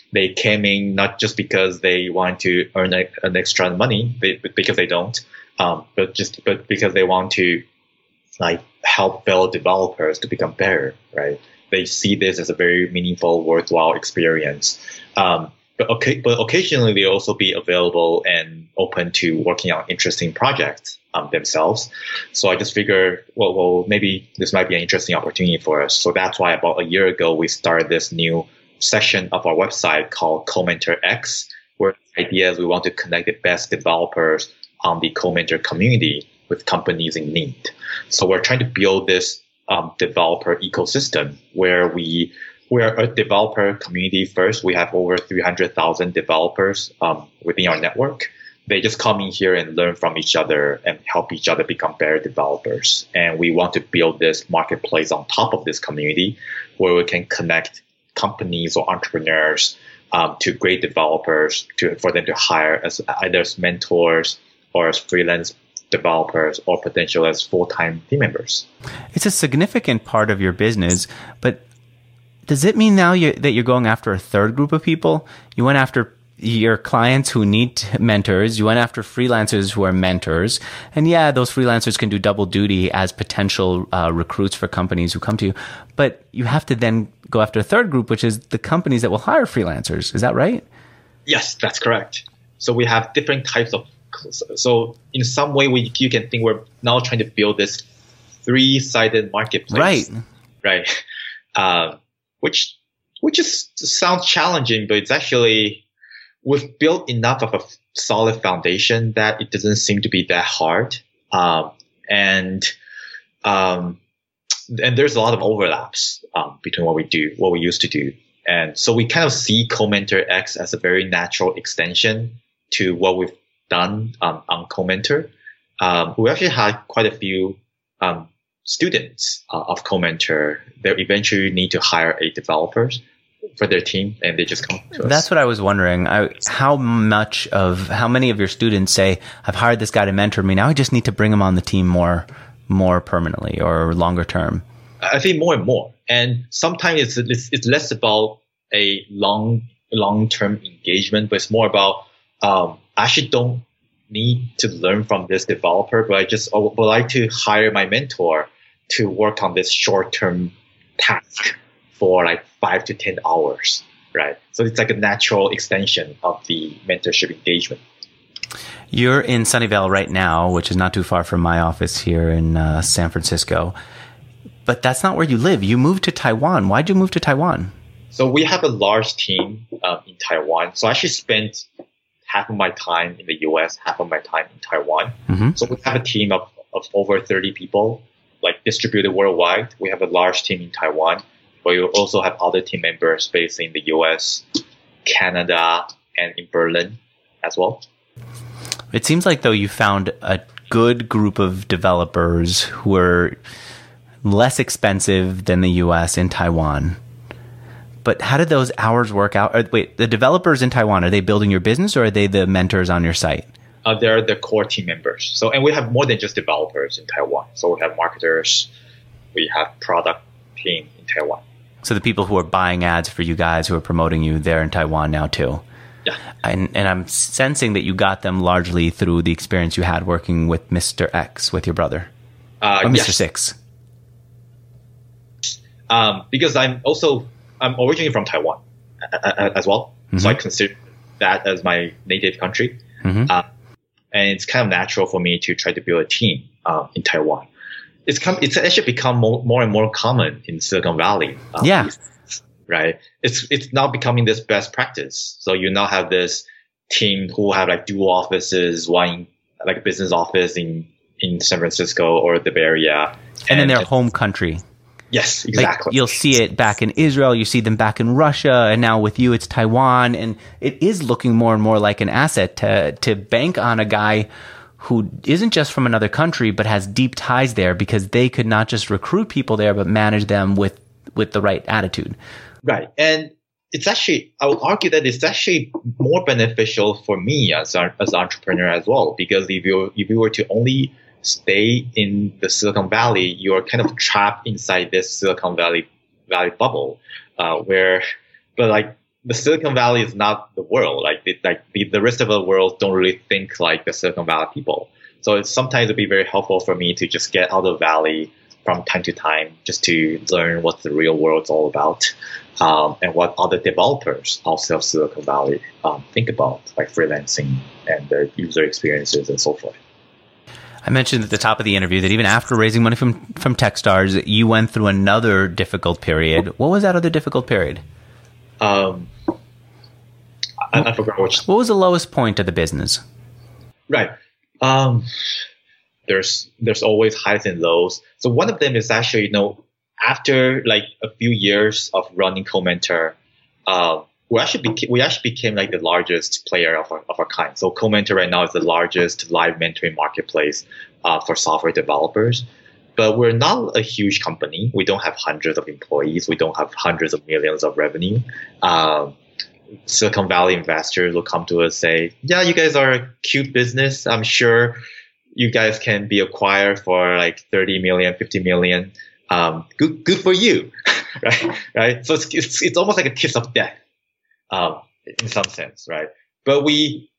they came in not just because they want to earn a, an extra money, they, because they don't, um, but just but because they want to like help fellow developers to become better, right? They see this as a very meaningful, worthwhile experience. Um, but, okay, but occasionally they also be available and open to working on interesting projects um, themselves. So I just figured, well, well, maybe this might be an interesting opportunity for us. So that's why about a year ago we started this new section of our website called Commenter X, where the idea is we want to connect the best developers on the Commenter community with companies in need. So we're trying to build this um, developer ecosystem where we we're a developer community first. We have over three hundred thousand developers um, within our network. They just come in here and learn from each other and help each other become better developers. And we want to build this marketplace on top of this community where we can connect companies or entrepreneurs um, to great developers to for them to hire as either as mentors or as freelance developers or potential as full-time team members. It's a significant part of your business, but does it mean now you, that you're going after a third group of people? You went after your clients who need mentors. You went after freelancers who are mentors. And yeah, those freelancers can do double duty as potential uh, recruits for companies who come to you. But you have to then go after a third group, which is the companies that will hire freelancers. Is that right? Yes, that's correct. So we have different types of So in some way, we you can think we're now trying to build this three-sided marketplace, right? Right, uh, which which is sounds challenging, but it's actually we've built enough of a solid foundation that it doesn't seem to be that hard, um, and um, and there's a lot of overlaps um, between what we do, what we used to do, and so we kind of see Commenter X as a very natural extension to what we've done um, on Commenter. Um, we actually had quite a few um, students uh, of Commenter that eventually need to hire a developers for their team, and they just come to us. That's what I was wondering. I, how much of how many of your students say, "I've hired this guy to mentor me. Now I just need to bring him on the team more, more permanently or longer term." I think more and more, and sometimes it's it's, it's less about a long long term engagement, but it's more about um, I actually don't need to learn from this developer, but I just would like to hire my mentor to work on this short-term task for like five to ten hours, right? So it's like a natural extension of the mentorship engagement. You're in Sunnyvale right now, which is not too far from my office here in uh, San Francisco. But that's not where you live. You moved to Taiwan. Why'd you move to Taiwan? So we have a large team um, in Taiwan. So I actually spent half of my time in the U S, half of my time in Taiwan. Mm-hmm. So we have a team of, of over thirty people, like distributed worldwide. We have a large team in Taiwan, but you also have other team members based in the U S, Canada, and in Berlin as well. It seems like, though, you found a good group of developers who are less expensive than the U S in Taiwan. But how did those hours work out? Or, wait, the developers in Taiwan, are they building your business or are they the mentors on your site? Uh, they're the core team members. So, and we have more than just developers in Taiwan. So we have marketers, we have product team in Taiwan. So the people who are buying ads for you guys, who are promoting you, they're in Taiwan now too. Yeah. And, and I'm sensing that you got them largely through the experience you had working with Mister X, with your brother. Uh, or Mister Yes. Six. Um, because I'm also, I'm originally from Taiwan as well. Mm-hmm. So I consider that as my native country. Mm-hmm. Uh, and it's kind of natural for me to try to build a team uh, in Taiwan. It's come, it's actually become more, more and more common in Silicon Valley. Um, yeah. Right. It's, it's now becoming this best practice. So you now have this team who have like dual offices, one like a business office in, in San Francisco or the Bay Area. And, and in their home country. Yes, exactly. Like you'll see it back in Israel, you see them back in Russia, and now with you it's Taiwan, and it is looking more and more like an asset to to bank on a guy who isn't just from another country but has deep ties there, because they could not just recruit people there but manage them with with the right attitude. Right. And it's actually, I would argue that it's actually more beneficial for me as a, as an entrepreneur as well, because if you if you were to only stay in the Silicon Valley, you're kind of trapped inside this Silicon Valley Valley bubble, uh, where, but like the Silicon Valley is not the world. Like, it, like the, the rest of the world don't really think like the Silicon Valley people. So it's sometimes it'd be very helpful for me to just get out of the valley from time to time, just to learn what the real world's all about, um, and what other developers outside of Silicon Valley um, think about, like freelancing and their user experiences and so forth. I mentioned at the top of the interview that even after raising money from, from Techstars, you went through another difficult period. What was that other difficult period? Um, I, I forgot which. What was the lowest point of the business? Right. Um, there's there's always highs and lows. So one of them is actually, you know, after like a few years of running Comentor, uh, we actually beca- we actually became like the largest player of our, of our kind. So Comentor right now is the largest live mentoring marketplace uh, for software developers. But we're not a huge company. We don't have hundreds of employees. We don't have hundreds of millions of revenue. Um, Silicon Valley investors will come to us and say, yeah, you guys are a cute business. I'm sure you guys can be acquired for like thirty million, fifty million. Um, good, good for you. right. Right. So it's, it's, it's almost like a kiss of death, um, in some sense. Right. But we,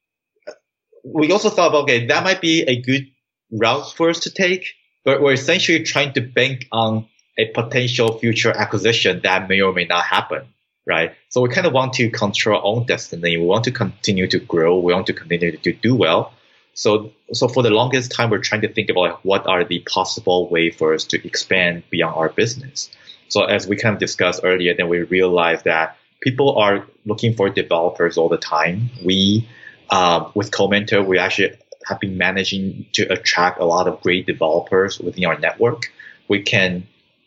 we also thought about, okay, that might be a good route for us to take, but we're essentially trying to bank on a potential future acquisition that may or may not happen. Right. So we kind of want to control our own destiny. We want to continue to grow. We want to continue to do well. So, so for the longest time, we're trying to think about like, what are the possible way for us to expand beyond our business. So as we kind of discussed earlier, then we realized that people are looking for developers all the time. We, uh, with Comentor, we actually have been managing to attract a lot of great developers within our network. We can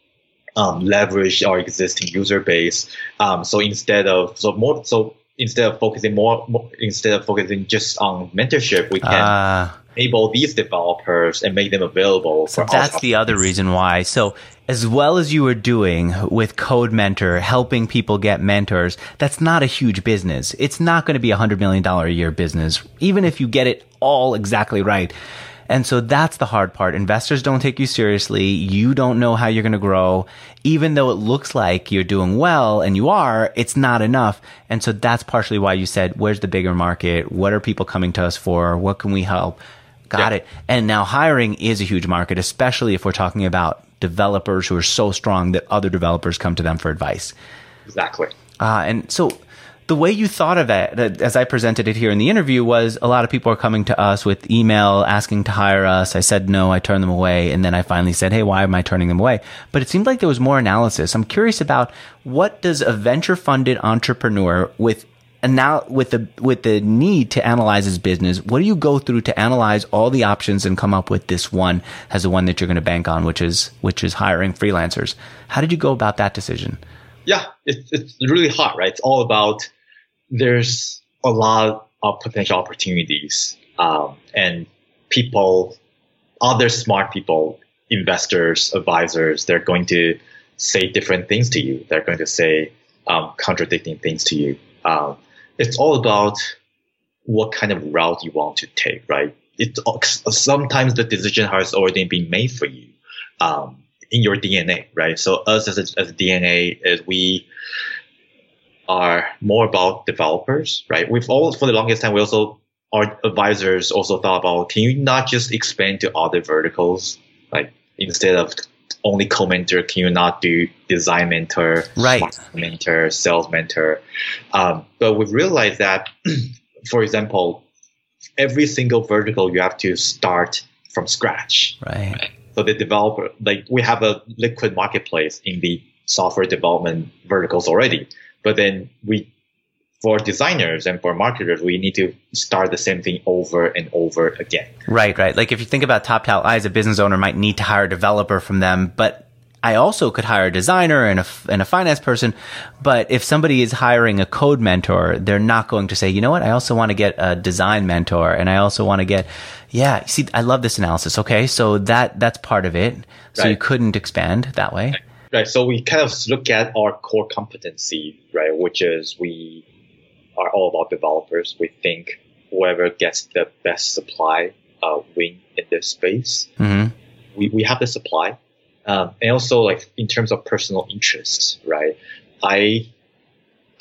Um, leverage our existing user base. Um, so instead of so more so instead of focusing more, more instead of focusing just on mentorship, we can uh, enable these developers and make them available. So for that's the other reason why. So as well as you were doing with Code Mentor, helping people get mentors, that's not a huge business. It's not going to be a hundred million dollar a year business, even if you get it all exactly right. And so that's the hard part. Investors don't take you seriously. You don't know how you're going to grow. Even though it looks like you're doing well, and you are, it's not enough. And so that's partially why you said, where's the bigger market? What are people coming to us for? What can we help? Got yeah. it. And now hiring is a huge market, especially if we're talking about developers who are so strong that other developers come to them for advice. Exactly. Uh, and so the way you thought of it, as I presented it here in the interview, was a lot of people are coming to us with email asking to hire us. I said no, I turned them away. And then I finally said, hey, why am I turning them away? But it seemed like there was more analysis. I'm curious about, what does a venture funded entrepreneur with Now, with the with the need to analyze his business, what do you go through to analyze all the options and come up with this one as the one that you're going to bank on, which is which is hiring freelancers? How did you go about that decision? Yeah, it's it's really hard, right? It's all about, there's a lot of potential opportunities, um, and people, other smart people, investors, advisors, they're going to say different things to you. They're going to say um, contradicting things to you. Um, It's all about what kind of route you want to take, right? It sometimes the decision has already been made for you, um, in your D N A, right? So us as a, as a D N A, is we are more about developers, right? We've all, for the longest time, we also, our advisors also thought about, can you not just expand to other verticals? Like, instead of only Comentor, can you not do design mentor, right. mentor, sales mentor? Um, but we've realized that, for example, every single vertical you have to start from scratch. Right. right? So the developer, like we have a liquid marketplace in the software development verticals already, but then we, for designers and for marketers, we need to start the same thing over and over again. Right, right. Like if you think about TopTal, I as a business owner might need to hire a developer from them, but I also could hire a designer and a, and a finance person. But if somebody is hiring a code mentor, they're not going to say, you know what, I also want to get a design mentor, and I also want to get, yeah, see, I love this analysis. Okay, so that that's part of it. So right. You couldn't expand that way. Right. So we kind of look at our core competency, right, which is we are all about developers. We think whoever gets the best supply uh, win in this space. Mm-hmm. We we have the supply, um, and also like in terms of personal interests, right? I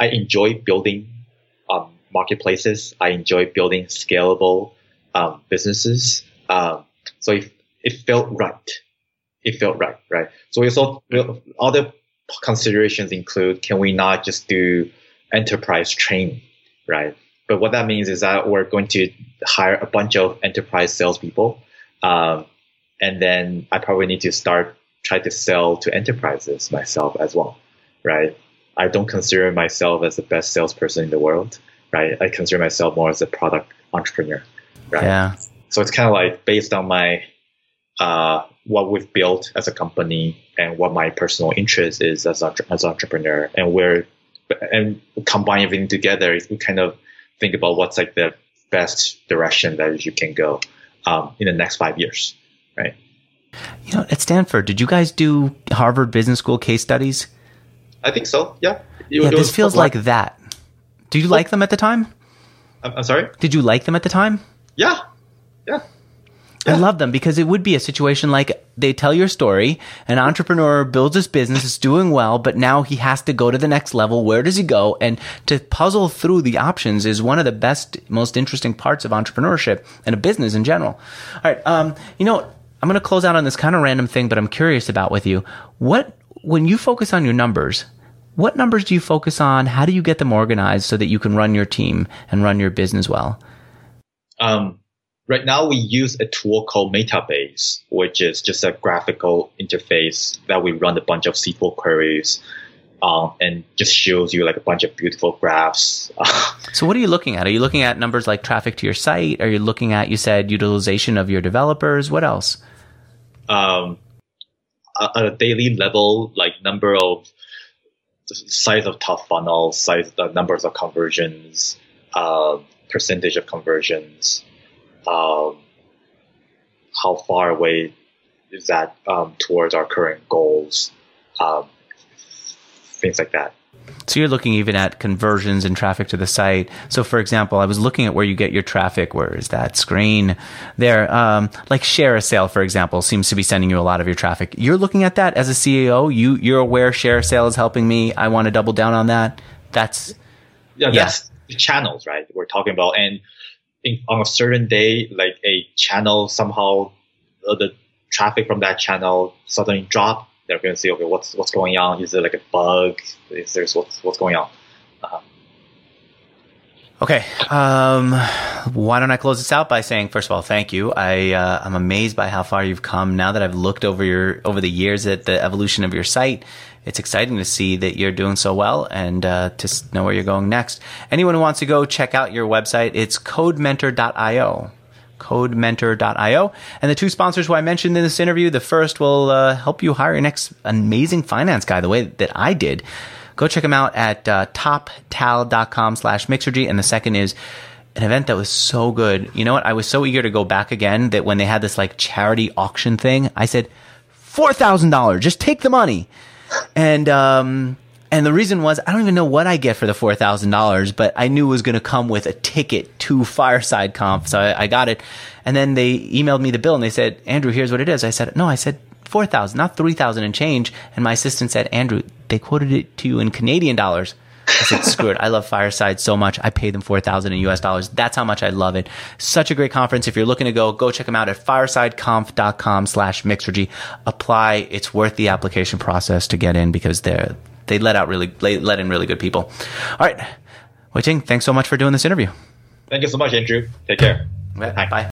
I enjoy building um, marketplaces. I enjoy building scalable um, businesses. Um, so it, it felt right. It felt right, right? So we also, other considerations include, can we not just do enterprise training, right? But what that means is that we're going to hire a bunch of enterprise salespeople. Um, and then I probably need to start try to sell to enterprises myself as well, right? I don't consider myself as the best salesperson in the world, right? I consider myself more as a product entrepreneur, right? Yeah. So it's kind of like based on my uh, what we've built as a company and what my personal interest is as an as an entrepreneur, and we're and combine everything together, we kind of think about what's like the best direction that you can go um, in the next five years, right? You know, at Stanford, did you guys do Harvard Business School case studies? I think so. Yeah. It, yeah, it this feels like that. Do you oh. like them at the time? I'm, I'm sorry? Did you like them at the time? Yeah. Yeah. I love them because it would be a situation like they tell your story. An entrepreneur builds his business, it's doing well, but now he has to go to the next level. Where does he go? And to puzzle through the options is one of the best, most interesting parts of entrepreneurship and a business in general. All right. Um, you know, I'm going to close out on this kind of random thing, but I'm curious about with you. What, when you focus on your numbers, what numbers do you focus on? How do you get them organized so that you can run your team and run your business well? Um, Right now, we use a tool called Metabase, which is just a graphical interface that we run a bunch of S Q L queries um, and just shows you like a bunch of beautiful graphs. So what are you looking at? Are you looking at numbers like traffic to your site? Are you looking at, you said, utilization of your developers? What else? Um, at a daily level, like number of size of top funnel, size, the numbers of conversions, uh, percentage of conversions. Um, how far away is that um, towards our current goals, um, things like that. So you're looking even at conversions and traffic to the site. So for example, I was looking at where you get your traffic. Where is that screen there? Um, like Share a Sale, for example, seems to be sending you a lot of your traffic. You're looking at that as a C E O. You, you're aware Share a Sale is helping me. I want to double down on that. That's, yeah, that's yeah. the channels, right? We're talking about. And in, on a certain day, like a channel, somehow uh, the traffic from that channel suddenly drop. They're going to say, okay, what's what's going on? Is there like a bug? Is there what's what's going on? Uh-huh. Okay. Um, why don't I close this out by saying, first of all, thank you. I uh, I'm amazed by how far you've come. Now that I've looked over your over the years at the evolution of your site, it's exciting to see that you're doing so well and uh, to know where you're going next. Anyone who wants to go check out your website, it's code mentor dot io. code mentor dot io. And the two sponsors who I mentioned in this interview, the first will uh, help you hire your next amazing finance guy the way that I did. Go check them out at uh, toptal.com slash Mixergy. And the second is an event that was so good. You know what? I was so eager to go back again that when they had this like charity auction thing, I said, four thousand dollars, just take the money. And, um, And the reason was, I don't even know what I get for the four thousand dollars, but I knew it was going to come with a ticket to Fireside Conf. So I, I got it. And then they emailed me the bill and they said, Andrew, here's what it is. I said, no, I said four thousand, not three thousand and change. And my assistant said, Andrew, they quoted it to you in Canadian dollars. I said, screw it. I love Fireside so much. I paid them four thousand in U S dollars. That's how much I love it. Such a great conference. If you're looking to go, go check them out at firesideconf.com slash Mixergy. Apply. It's worth the application process to get in because they're, they let out really, let in really good people. All right. Wei Ting, thanks so much for doing this interview. Thank you so much, Andrew. Take care. Bye. Bye.